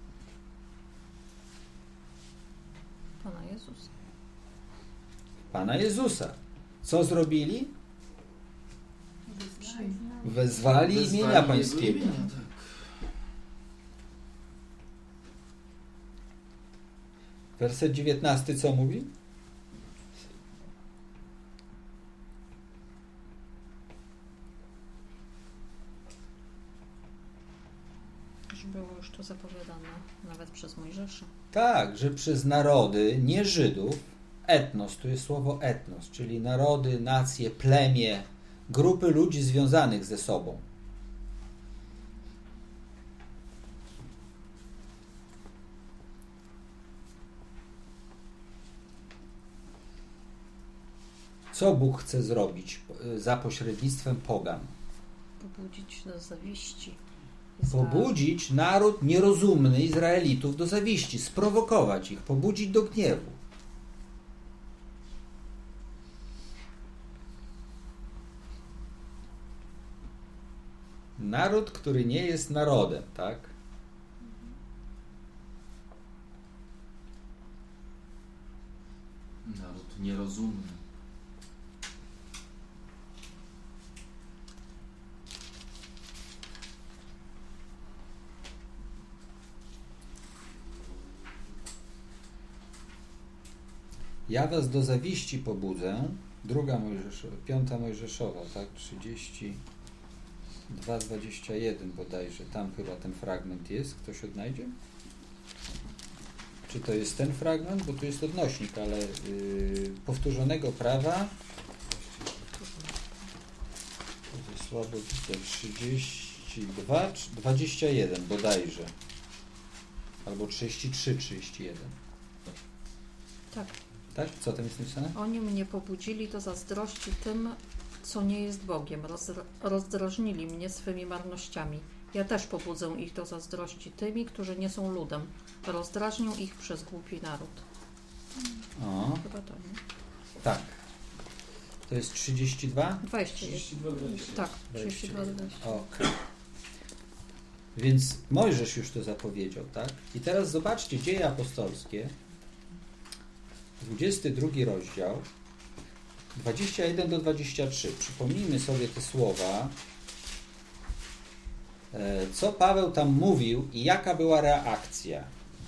Pana Jezusa. Pana Jezusa. Co zrobili? Wyznali. Wezwali imienia Wezwali Jego Pańskiego. imienia, tak. Werset dziewiętnasty co mówi? Już było już to zapowiadane, nawet przez Mojżesza. Tak, że przez narody, nie Żydów, etnos, tu jest słowo etnos, czyli narody, nacje, plemię, grupy ludzi związanych ze sobą. Co Bóg chce zrobić za pośrednictwem pogan? Pobudzić do zawiści. Pobudzić naród nierozumny Izraelitów do zawiści, sprowokować ich, pobudzić do gniewu. Naród, który nie jest narodem, tak? Naród nierozumny. Ja was do zawiści pobudzę. Druga Mojżeszowa, piąta Mojżeszowa, tak? trzydzieści dwa, dwadzieścia jeden bodajże. Tam chyba ten fragment jest. Ktoś odnajdzie? Czy to jest ten fragment? Bo tu jest odnośnik, ale yy, powtórzonego prawa. To jest słabo widzę. trzydzieści dwa, dwadzieścia jeden bodajże. Albo trzydzieści trzy, trzydzieści jeden. Tak. Tak? Co tam jest napisane? Oni mnie pobudzili do zazdrości tym, co nie jest Bogiem. Rozdra- rozdrażnili mnie swymi marnościami. Ja też pobudzę ich do zazdrości tymi, którzy nie są ludem. Rozdrażnią ich przez głupi naród. O, Chyba to, nie? tak. To jest trzydzieści dwa? dwadzieścia jest. trzydzieści dwa dwadzieścia. Tak, trzydzieści dwa dwadzieścia. Okej. Więc Mojżesz już to zapowiedział, tak? I teraz zobaczcie, Dzieje apostolskie, dwudziesty drugi rozdział, dwadzieścia jeden do dwudziestego trzeciego. Przypomnijmy sobie te słowa, co Paweł tam mówił i jaka była reakcja.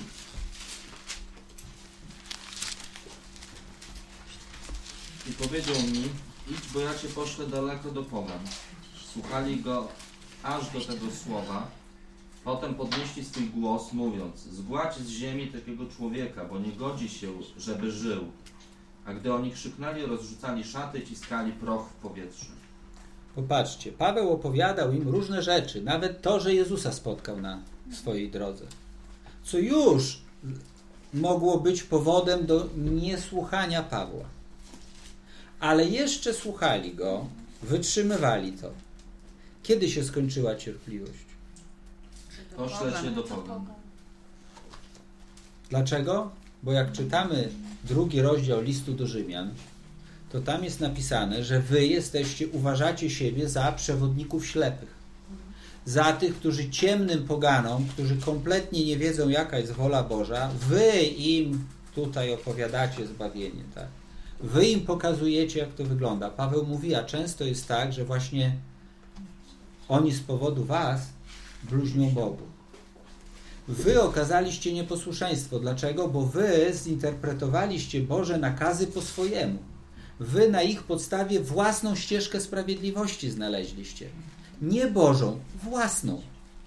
I powiedział mi, idź, bo ja Cię poszlę daleko do pogan. Słuchali go aż do tego słowa. Potem podnieśli swój głos, mówiąc, zgładź z ziemi takiego człowieka, bo nie godzi się, żeby żył. A gdy oni krzyknęli, rozrzucali szaty, ciskali proch w powietrzu. Popatrzcie, Paweł opowiadał im różne rzeczy, nawet to, że Jezusa spotkał na swojej drodze. Co już mogło być powodem do niesłuchania Pawła. Ale jeszcze słuchali go, wytrzymywali to. Kiedy się skończyła cierpliwość? Poszlę Cię do pogan. Dlaczego? Bo jak czytamy drugi rozdział listu do Rzymian, to tam jest napisane, że wy jesteście, uważacie siebie za przewodników ślepych. za tych, którzy ciemnym poganom, którzy kompletnie nie wiedzą, jaka jest wola Boża, wy im tutaj opowiadacie zbawienie, tak? Wy im pokazujecie, jak to wygląda. Paweł mówi, a często jest tak, że właśnie oni z powodu was bluźnią Bogu. Wy okazaliście nieposłuszeństwo. Dlaczego? Bo wy zinterpretowaliście Boże nakazy po swojemu. Wy na ich podstawie własną ścieżkę sprawiedliwości znaleźliście. Nie Bożą, własną.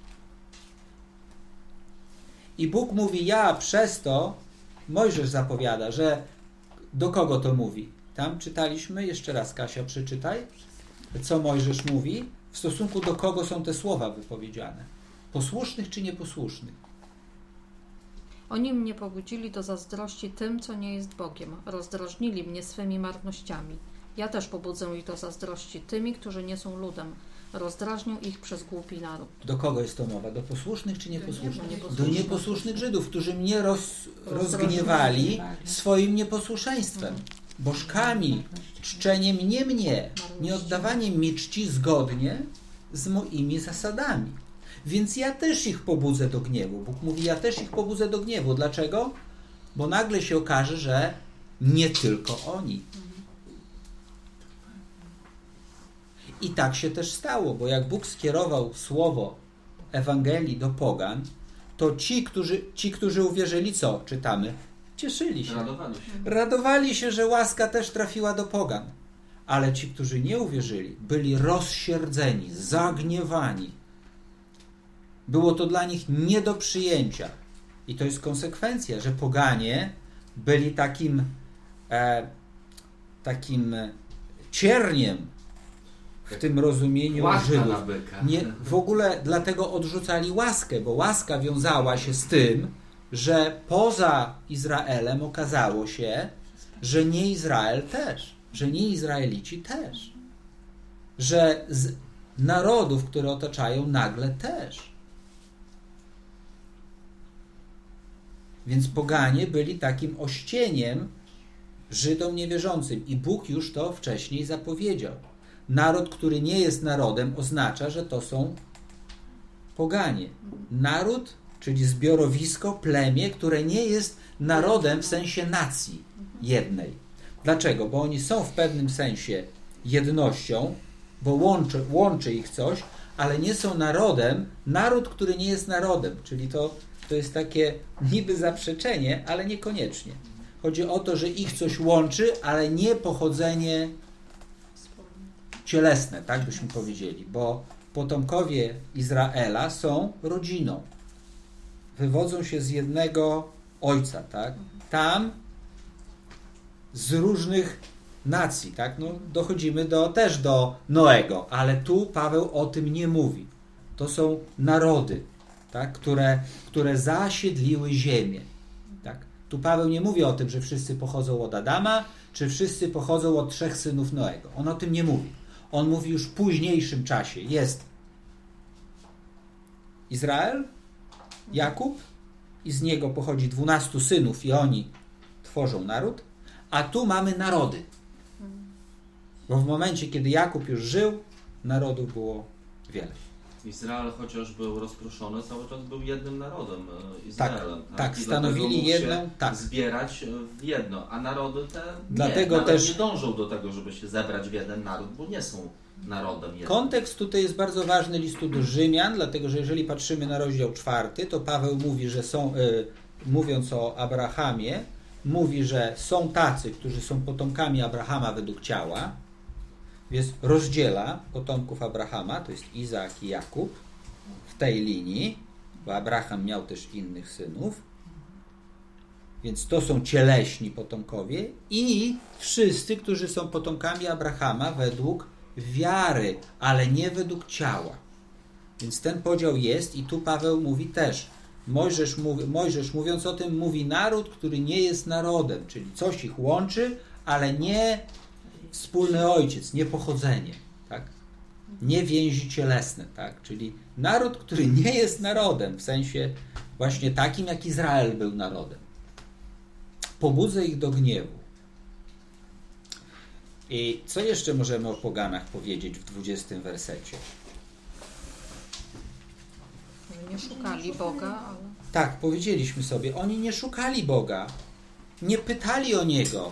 I Bóg mówi, ja przez to, Mojżesz zapowiada, że do kogo to mówi? Tam czytaliśmy, jeszcze raz Kasia przeczytaj, co Mojżesz mówi, w stosunku do kogo są te słowa wypowiedziane. Posłusznych czy nieposłusznych? Oni mnie pobudzili do zazdrości tym, co nie jest Bogiem. Rozdrażnili mnie swymi marnościami. Ja też pobudzę ich do zazdrości tymi, którzy nie są ludem. Rozdrażnią ich przez głupi naród. Do kogo jest to mowa? Do posłusznych czy nieposłusznych? Do Do nieposłusznych Żydów, którzy mnie roz, rozgniewali swoim nieposłuszeństwem, bożkami, czczeniem nie mnie, nie oddawaniem mi czci zgodnie z moimi zasadami. Więc ja też ich pobudzę do gniewu. Bóg mówi, ja też ich pobudzę do gniewu. Dlaczego? Bo nagle się okaże, że nie tylko oni. I tak się też stało, bo jak Bóg skierował słowo Ewangelii do pogan, to ci, którzy, ci, którzy uwierzyli, co czytamy? Cieszyli się. Radowali się. Radowali się, że łaska też trafiła do pogan. Ale ci, którzy nie uwierzyli, byli rozsierdzeni, zagniewani. Było to dla nich nie do przyjęcia. I to jest konsekwencja, że poganie byli takim e, takim cierniem w tym rozumieniu Łaska Żydów. na byka. Nie, w ogóle dlatego odrzucali łaskę, bo łaska wiązała się z tym, że poza Izraelem okazało się, że nie Izrael też, że nie Izraelici też, że z narodów, które otaczają, nagle też. Więc poganie byli takim ościeniem Żydom niewierzącym i Bóg już to wcześniej zapowiedział. Naród, który nie jest narodem, oznacza, że to są poganie. Naród, czyli zbiorowisko, plemię, które nie jest narodem w sensie nacji jednej. Dlaczego? Bo oni są w pewnym sensie jednością, bo łączy, łączy ich coś, ale nie są narodem. Naród, który nie jest narodem, czyli to, to jest takie niby zaprzeczenie, ale niekoniecznie. Chodzi o to, że ich coś łączy, ale nie pochodzenie cielesne, tak byśmy powiedzieli, bo potomkowie Izraela są rodziną. Wywodzą się z jednego ojca, tak? Tam z różnych nacji, tak? No, dochodzimy do, też do Noego, ale tu Paweł o tym nie mówi. To są narody, tak? które, które zasiedliły ziemię. Tak? Tu Paweł nie mówi o tym, że wszyscy pochodzą od Adama, czy wszyscy pochodzą od trzech synów Noego. On o tym nie mówi. On mówi już w późniejszym czasie. Jest Izrael, Jakub i z niego pochodzi dwunastu synów i oni tworzą naród, a tu mamy narody. Bo w momencie, kiedy Jakub już żył, narodów było wiele. Izrael chociaż był rozproszony, cały czas był jednym narodem, Izraelem. Tak, tak I stanowili dlatego mógł jedną, się tak. zbierać w jedno, a narody te nie, Dlatego nawet też nie dążą do tego, żeby się zebrać w jeden naród, bo nie są narodem jednym. Kontekst tutaj jest bardzo ważny listu do Rzymian, dlatego że jeżeli patrzymy na rozdział czwarty, to Paweł mówi, że są, y, mówiąc o Abrahamie, mówi, że są tacy, którzy są potomkami Abrahama według ciała, więc rozdziela potomków Abrahama, to jest Izaak i Jakub, w tej linii, bo Abraham miał też innych synów, więc to są cieleśni potomkowie i wszyscy, którzy są potomkami Abrahama według wiary, ale nie według ciała. Więc ten podział jest i tu Paweł mówi też, Mojżesz, mówi, Mojżesz mówiąc o tym, mówi naród, który nie jest narodem, czyli coś ich łączy, ale nie wspólny ojciec, nie pochodzenie, tak? Nie więzi cielesne, tak? Czyli naród, który nie jest narodem, w sensie właśnie takim, jak Izrael był narodem. Pobudzę ich do gniewu. I co jeszcze możemy o poganach powiedzieć w dwudziestym wersecie? Że nie szukali Boga, ale... Tak, powiedzieliśmy sobie, oni nie szukali Boga, nie pytali o Niego.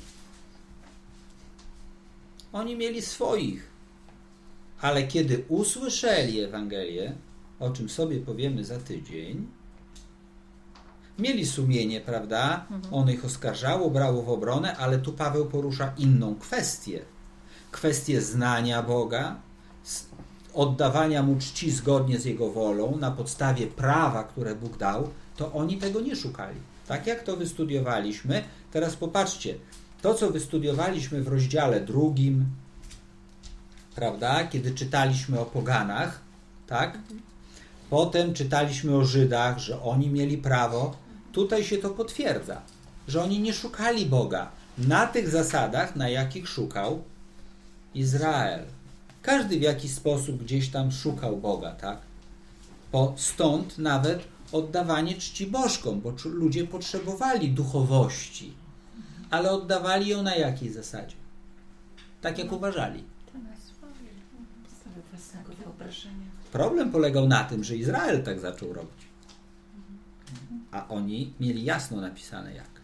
Oni mieli swoich. Ale kiedy usłyszeli Ewangelię, o czym sobie powiemy za tydzień, mieli sumienie, prawda? Mhm. Ono ich oskarżało, brało w obronę, ale tu Paweł porusza inną kwestię. Kwestię znania Boga, oddawania Mu czci zgodnie z Jego wolą, na podstawie prawa, które Bóg dał, to oni tego nie szukali. Tak jak to wystudiowaliśmy. Teraz popatrzcie, to co wystudiowaliśmy w rozdziale drugim, prawda, kiedy czytaliśmy o poganach, tak? Potem czytaliśmy o Żydach, że oni mieli prawo. Tutaj się to potwierdza, że oni nie szukali Boga na tych zasadach, na jakich szukał Izrael. Każdy w jakiś sposób gdzieś tam szukał Boga, tak? Po, stąd nawet oddawanie czci bożkom, bo ludzie potrzebowali duchowości, ale oddawali ją na jakiej zasadzie? Tak jak uważali. Problem polegał na tym, że Izrael tak zaczął robić. A oni mieli jasno napisane jak.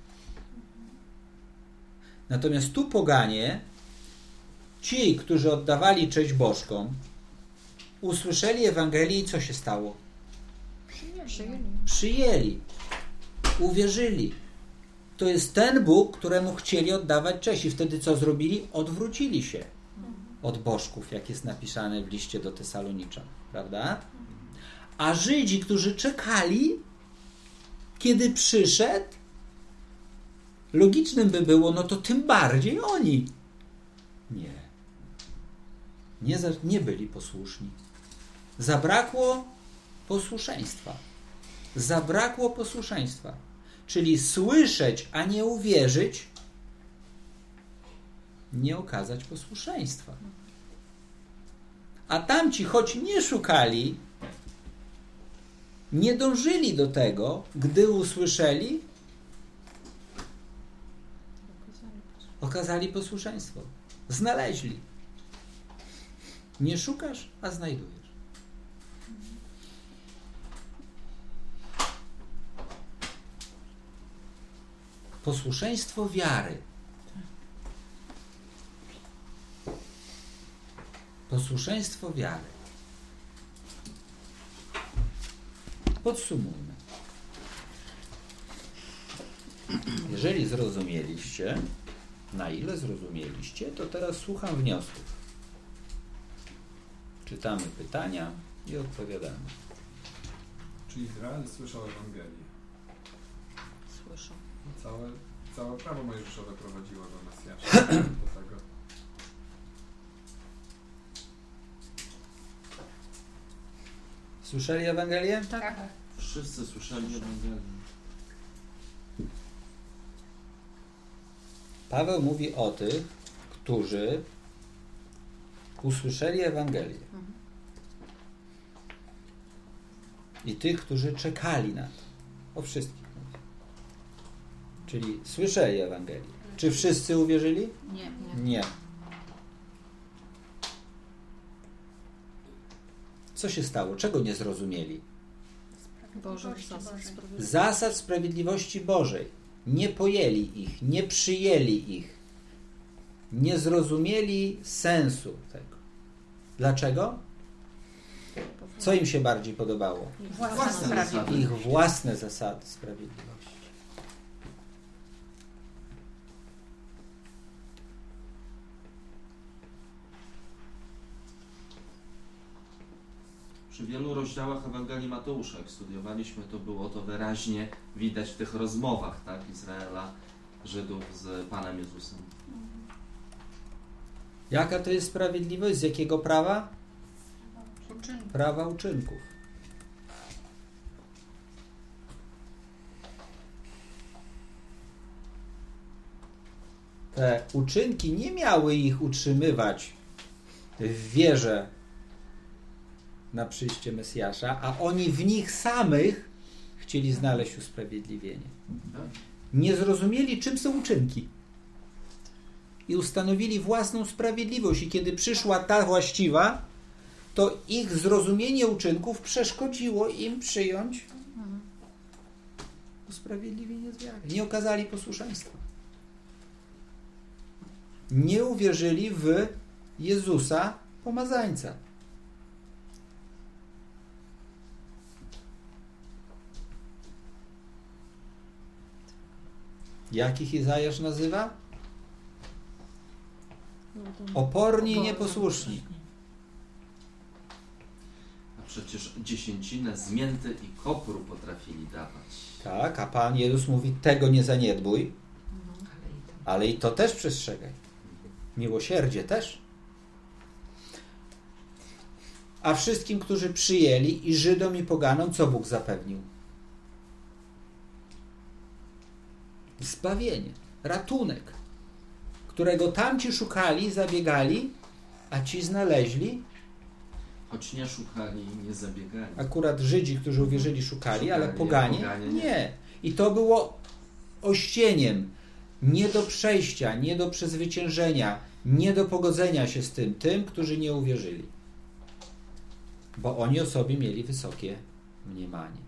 Natomiast tu poganie, ci, którzy oddawali cześć bożkom, usłyszeli Ewangelię i co się stało? Przyjęli. Przyjęli. Uwierzyli. To jest ten Bóg, któremu chcieli oddawać cześć. I wtedy co zrobili? Odwrócili się od bożków, jak jest napisane w liście do Tesaloniczan. Prawda? A Żydzi, którzy czekali, kiedy przyszedł, logicznym by było, no to tym bardziej oni. Nie. Nie, za, nie byli posłuszni. Zabrakło posłuszeństwa. Zabrakło posłuszeństwa. Czyli słyszeć, a nie uwierzyć, nie okazać posłuszeństwa. A tamci, choć nie szukali, nie dążyli do tego, gdy usłyszeli, okazali posłuszeństwo. Znaleźli. Nie szukasz, a znajdujesz. Posłuszeństwo wiary. Posłuszeństwo wiary. Podsumujmy. Jeżeli zrozumieliście, na ile zrozumieliście, to teraz słucham wniosków. Czytamy pytania i odpowiadamy. Czy Izrael słyszał Ewangelię? Słyszał. Całe, całe prawo mojżeszowe prowadziło do Mesjasza. Do tego. Słyszeli Ewangelię? Tak. Wszyscy słyszeli Ewangelię. Paweł mówi o tych, którzy usłyszeli Ewangelię. I tych, którzy czekali na to. O wszystkich mówi. Czyli słyszeli Ewangelię. Czy wszyscy uwierzyli? Nie, nie. Nie. Co się stało? Czego nie zrozumieli? Bożych zasad sprawiedliwości. Zasad sprawiedliwości Bożej. Nie pojęli ich, nie przyjęli ich. Nie zrozumieli sensu tego. Dlaczego? Co im się bardziej podobało? Własne zasady. Ich własne zasady sprawiedliwości. Przy wielu rozdziałach Ewangelii Mateusza, jak studiowaliśmy, to było to wyraźnie widać w tych rozmowach, tak, Izraela, Żydów z Panem Jezusem. Jaka to jest sprawiedliwość? Z jakiego prawa? Uczynki. Prawa uczynków. Te uczynki nie miały ich utrzymywać w wierze na przyjście Mesjasza, a oni w nich samych chcieli znaleźć usprawiedliwienie. Nie zrozumieli, czym są uczynki. I ustanowili własną sprawiedliwość. I kiedy przyszła ta właściwa, to ich zrozumienie uczynków przeszkodziło im przyjąć usprawiedliwienie z wiary. Nie okazali posłuszeństwa. Nie uwierzyli w Jezusa pomazańca. Jak ich Izajasz nazywa? Oporni i nieposłuszni. A przecież dziesięcinę z mięty i kopru potrafili dawać. Tak, a Pan Jezus mówi, tego nie zaniedbuj, ale i to też przestrzegaj. Miłosierdzie też. A wszystkim, którzy przyjęli, i Żydom, i poganom, co Bóg zapewnił? Zbawienie, ratunek, którego tamci szukali, zabiegali, a ci znaleźli. Choć nie szukali i nie zabiegali. Akurat Żydzi, którzy uwierzyli, szukali, szukali ale poganie, poganie nie. nie. I to było ościeniem, nie do przejścia, nie do przezwyciężenia, nie do pogodzenia się z tym, tym, którzy nie uwierzyli. Bo oni o sobie mieli wysokie mniemanie.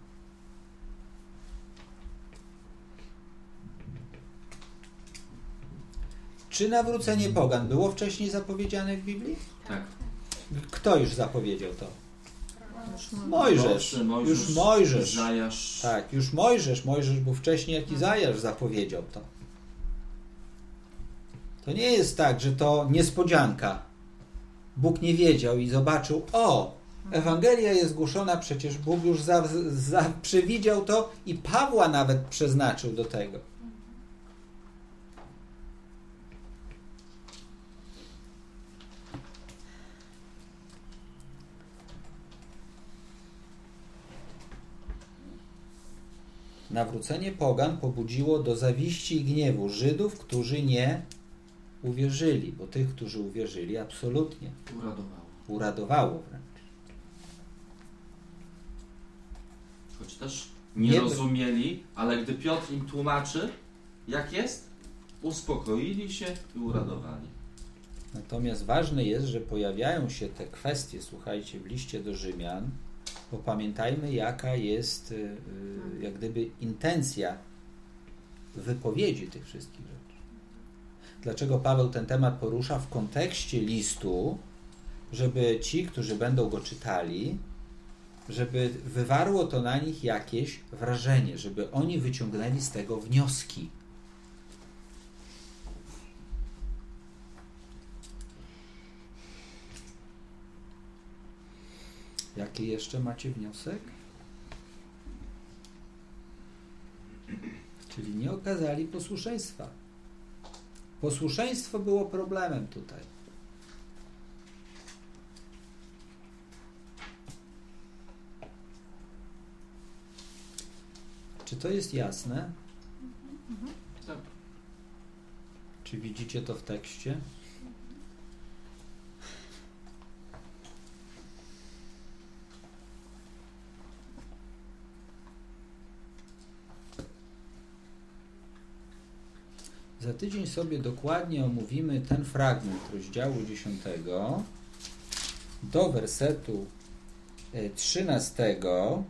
Czy nawrócenie pogan było wcześniej zapowiedziane w Biblii? Tak. Kto już zapowiedział to? Mojżesz. Mojżesz. Już Mojżesz. Izajasz. Tak, już Mojżesz. Mojżesz był wcześniej, jak Izajasz zapowiedział to. To nie jest tak, że to niespodzianka. Bóg nie wiedział i zobaczył, o, Ewangelia jest głoszona, przecież Bóg już za, za, przewidział to i Pawła nawet przeznaczył do tego. Nawrócenie pogan pobudziło do zawiści i gniewu Żydów, którzy nie uwierzyli, bo tych, którzy uwierzyli, absolutnie Uradowało. Uradowało wręcz. Choć też nie, nie rozumieli, ale gdy Piotr im tłumaczy, jak jest, uspokoili się i uradowali. Natomiast ważne jest, że pojawiają się te kwestie, słuchajcie, w liście do Rzymian, bo pamiętajmy, jaka jest yy, jak gdyby intencja wypowiedzi tych wszystkich rzeczy. Dlaczego Paweł ten temat porusza w kontekście listu, żeby ci, którzy będą go czytali, żeby wywarło to na nich jakieś wrażenie, żeby oni wyciągnęli z tego wnioski. Jaki jeszcze macie wniosek? Czyli nie okazali posłuszeństwa. Posłuszeństwo było problemem tutaj. Czy to jest jasne? Tak. Czy widzicie to w tekście? Za tydzień sobie dokładnie omówimy ten fragment rozdziału dziesiątego do wersetu trzynastego,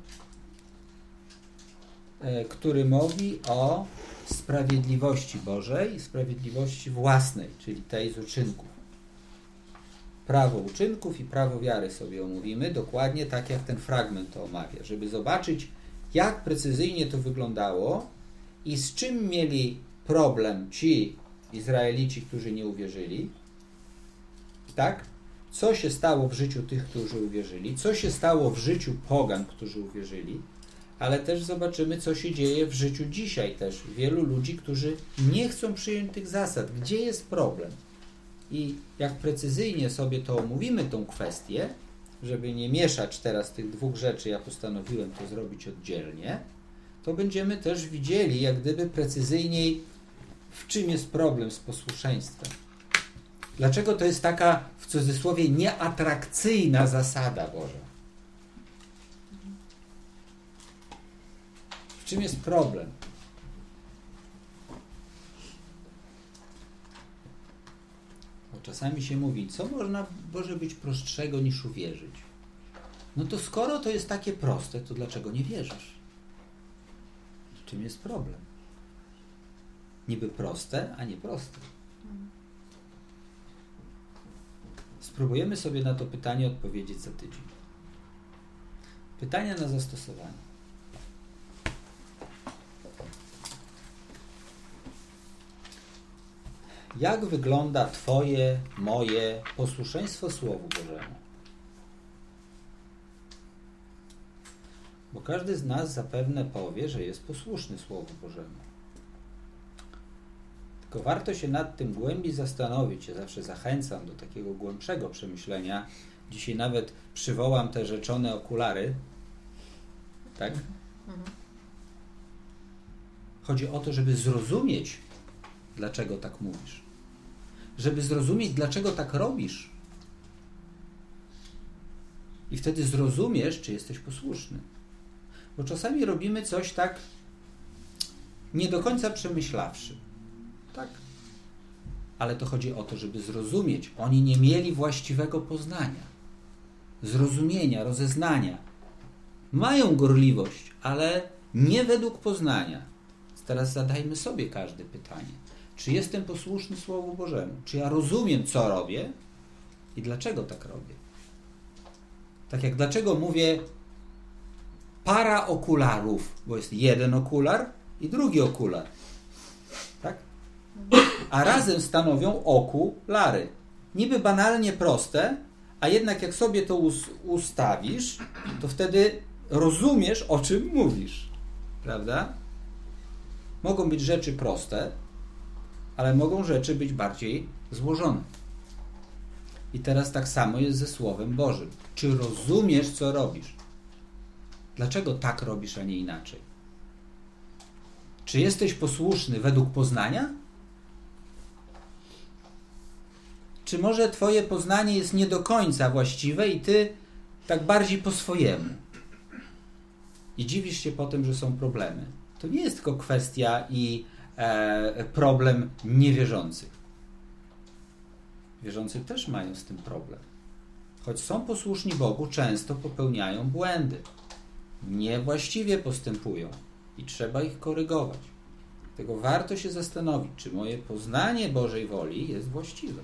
który mówi o sprawiedliwości Bożej i sprawiedliwości własnej, czyli tej z uczynków. Prawo uczynków i prawo wiary sobie omówimy, dokładnie tak jak ten fragment to omawia, żeby zobaczyć, jak precyzyjnie to wyglądało i z czym mieli problem ci Izraelici, którzy nie uwierzyli. Tak? Co się stało w życiu tych, którzy uwierzyli? Co się stało w życiu pogan, którzy uwierzyli? Ale też zobaczymy, co się dzieje w życiu dzisiaj też. Wielu ludzi, którzy nie chcą przyjąć tych zasad. Gdzie jest problem? I jak precyzyjnie sobie to omówimy, tą kwestię, żeby nie mieszać teraz tych dwóch rzeczy, ja postanowiłem to zrobić oddzielnie, to będziemy też widzieli, jak gdyby precyzyjniej, w czym jest problem z posłuszeństwem. Dlaczego to jest taka, w cudzysłowie, nieatrakcyjna zasada Boża? W czym jest problem? Bo czasami się mówi, co można może być prostszego niż uwierzyć? No to skoro to jest takie proste, to dlaczego nie wierzysz? W czym jest problem? Niby proste, a nie proste. Spróbujemy sobie na to pytanie odpowiedzieć za tydzień. Pytania na zastosowanie. Jak wygląda Twoje, moje posłuszeństwo Słowu Bożemu? Bo każdy z nas zapewne powie, że jest posłuszny Słowu Bożemu. Tylko warto się nad tym głębiej zastanowić. Ja zawsze zachęcam do takiego głębszego przemyślenia. Dzisiaj nawet przywołam te rzeczone okulary. Tak? Chodzi o to, żeby zrozumieć, dlaczego tak mówisz. Żeby zrozumieć, dlaczego tak robisz. I wtedy zrozumiesz, czy jesteś posłuszny. Bo czasami robimy coś tak nie do końca przemyślawszy. Tak. Ale to chodzi o to, żeby zrozumieć. Oni nie mieli właściwego poznania, zrozumienia, rozeznania. Mają gorliwość, ale nie według poznania. Teraz zadajmy sobie każde pytanie. Czy jestem posłuszny Słowu Bożemu? Czy ja rozumiem, co robię i dlaczego tak robię? Tak jak dlaczego mówię para okularów, bo jest jeden okular i drugi okular. Tak? A razem stanowią okulary. Niby banalnie proste, a jednak jak sobie to ustawisz, to wtedy rozumiesz, o czym mówisz. Prawda? Mogą być rzeczy proste, ale mogą rzeczy być bardziej złożone. I teraz tak samo jest ze Słowem Bożym. Czy rozumiesz, co robisz? Dlaczego tak robisz, a nie inaczej? Czy jesteś posłuszny według poznania? Czy może twoje poznanie jest nie do końca właściwe i ty tak bardziej po swojemu? I dziwisz się potem, że są problemy. To nie jest tylko kwestia i e, problem niewierzących. Wierzący też mają z tym problem. Choć są posłuszni Bogu, często popełniają błędy. Niewłaściwie postępują i trzeba ich korygować. Dlatego warto się zastanowić, czy moje poznanie Bożej woli jest właściwe.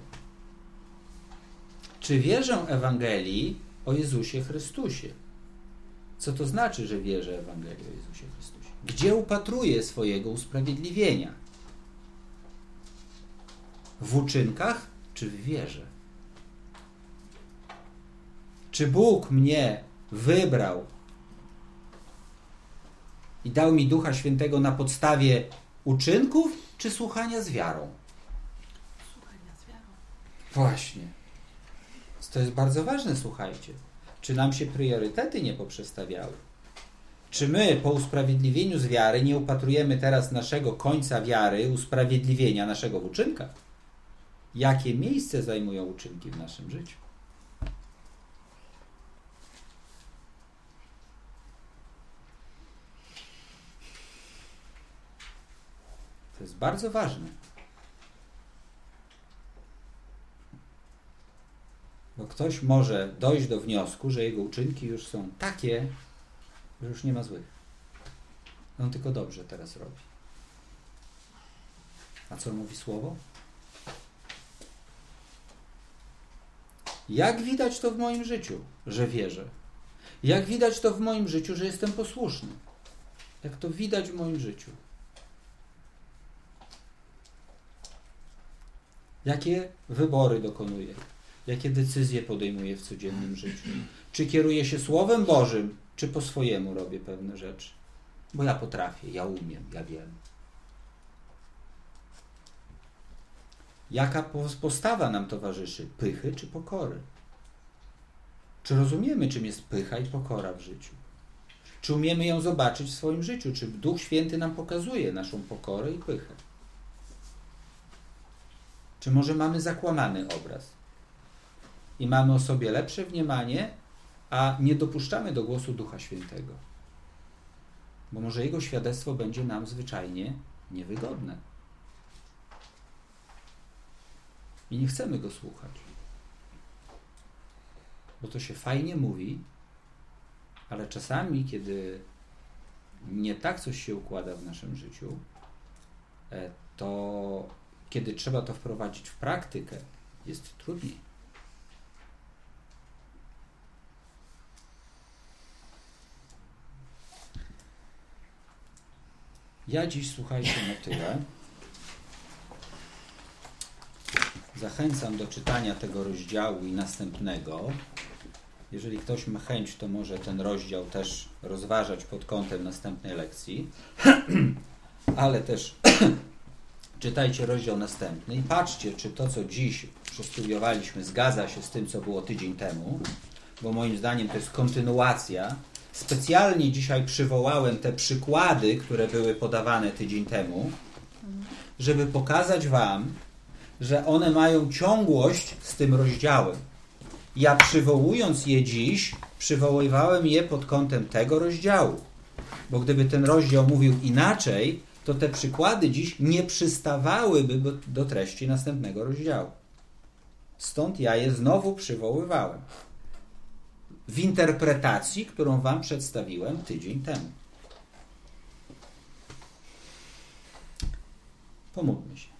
Czy wierzę Ewangelii o Jezusie Chrystusie? Co to znaczy, że wierzę Ewangelii o Jezusie Chrystusie? Gdzie upatruję swojego usprawiedliwienia? W uczynkach czy w wierze? Czy Bóg mnie wybrał i dał mi Ducha Świętego na podstawie uczynków czy słuchania z wiarą? Słuchania z wiarą. Właśnie. To jest bardzo ważne, słuchajcie. Czy nam się priorytety nie poprzestawiały? Czy my po usprawiedliwieniu z wiary nie upatrujemy teraz naszego końca wiary, usprawiedliwienia naszego w uczynkach? Jakie miejsce zajmują uczynki w naszym życiu? To jest bardzo ważne. Bo ktoś może dojść do wniosku, że jego uczynki już są takie, że już nie ma złych. On tylko dobrze teraz robi. A co mówi Słowo? Jak widać to w moim życiu, że wierzę? Jak widać to w moim życiu, że jestem posłuszny? Jak to widać w moim życiu? Jakie wybory dokonuję? Jakie decyzje podejmuję w codziennym życiu? Czy kieruję się Słowem Bożym, czy po swojemu robię pewne rzeczy? Bo ja potrafię, ja umiem, ja wiem. Jaka postawa nam towarzyszy? Pychy czy pokory? Czy rozumiemy, czym jest pycha i pokora w życiu? Czy umiemy ją zobaczyć w swoim życiu? Czy Duch Święty nam pokazuje naszą pokorę i pychę? Czy może mamy zakłamany obraz? I mamy o sobie lepsze mniemanie, a nie dopuszczamy do głosu Ducha Świętego. Bo może Jego świadectwo będzie nam zwyczajnie niewygodne. I nie chcemy Go słuchać. Bo to się fajnie mówi, Ale czasami, kiedy nie tak coś się układa w naszym życiu, to kiedy trzeba to wprowadzić w praktykę, jest trudniej. Ja dziś, słuchajcie, na tyle. Zachęcam do czytania tego rozdziału i następnego. Jeżeli ktoś ma chęć, to może ten rozdział też rozważać pod kątem następnej lekcji. Ale też czytajcie rozdział następny i patrzcie, czy to, co dziś przestudiowaliśmy, zgadza się z tym, co było tydzień temu, bo moim zdaniem to jest kontynuacja. Specjalnie dzisiaj przywołałem te przykłady, które były podawane tydzień temu, żeby pokazać wam, że one mają ciągłość z tym rozdziałem. Ja przywołując je dziś, przywoływałem je pod kątem tego rozdziału. Bo gdyby ten rozdział mówił inaczej, to te przykłady dziś nie przystawałyby do, do treści następnego rozdziału. Stąd ja je znowu przywoływałem. W interpretacji, którą wam przedstawiłem tydzień temu. Pomódlmy się.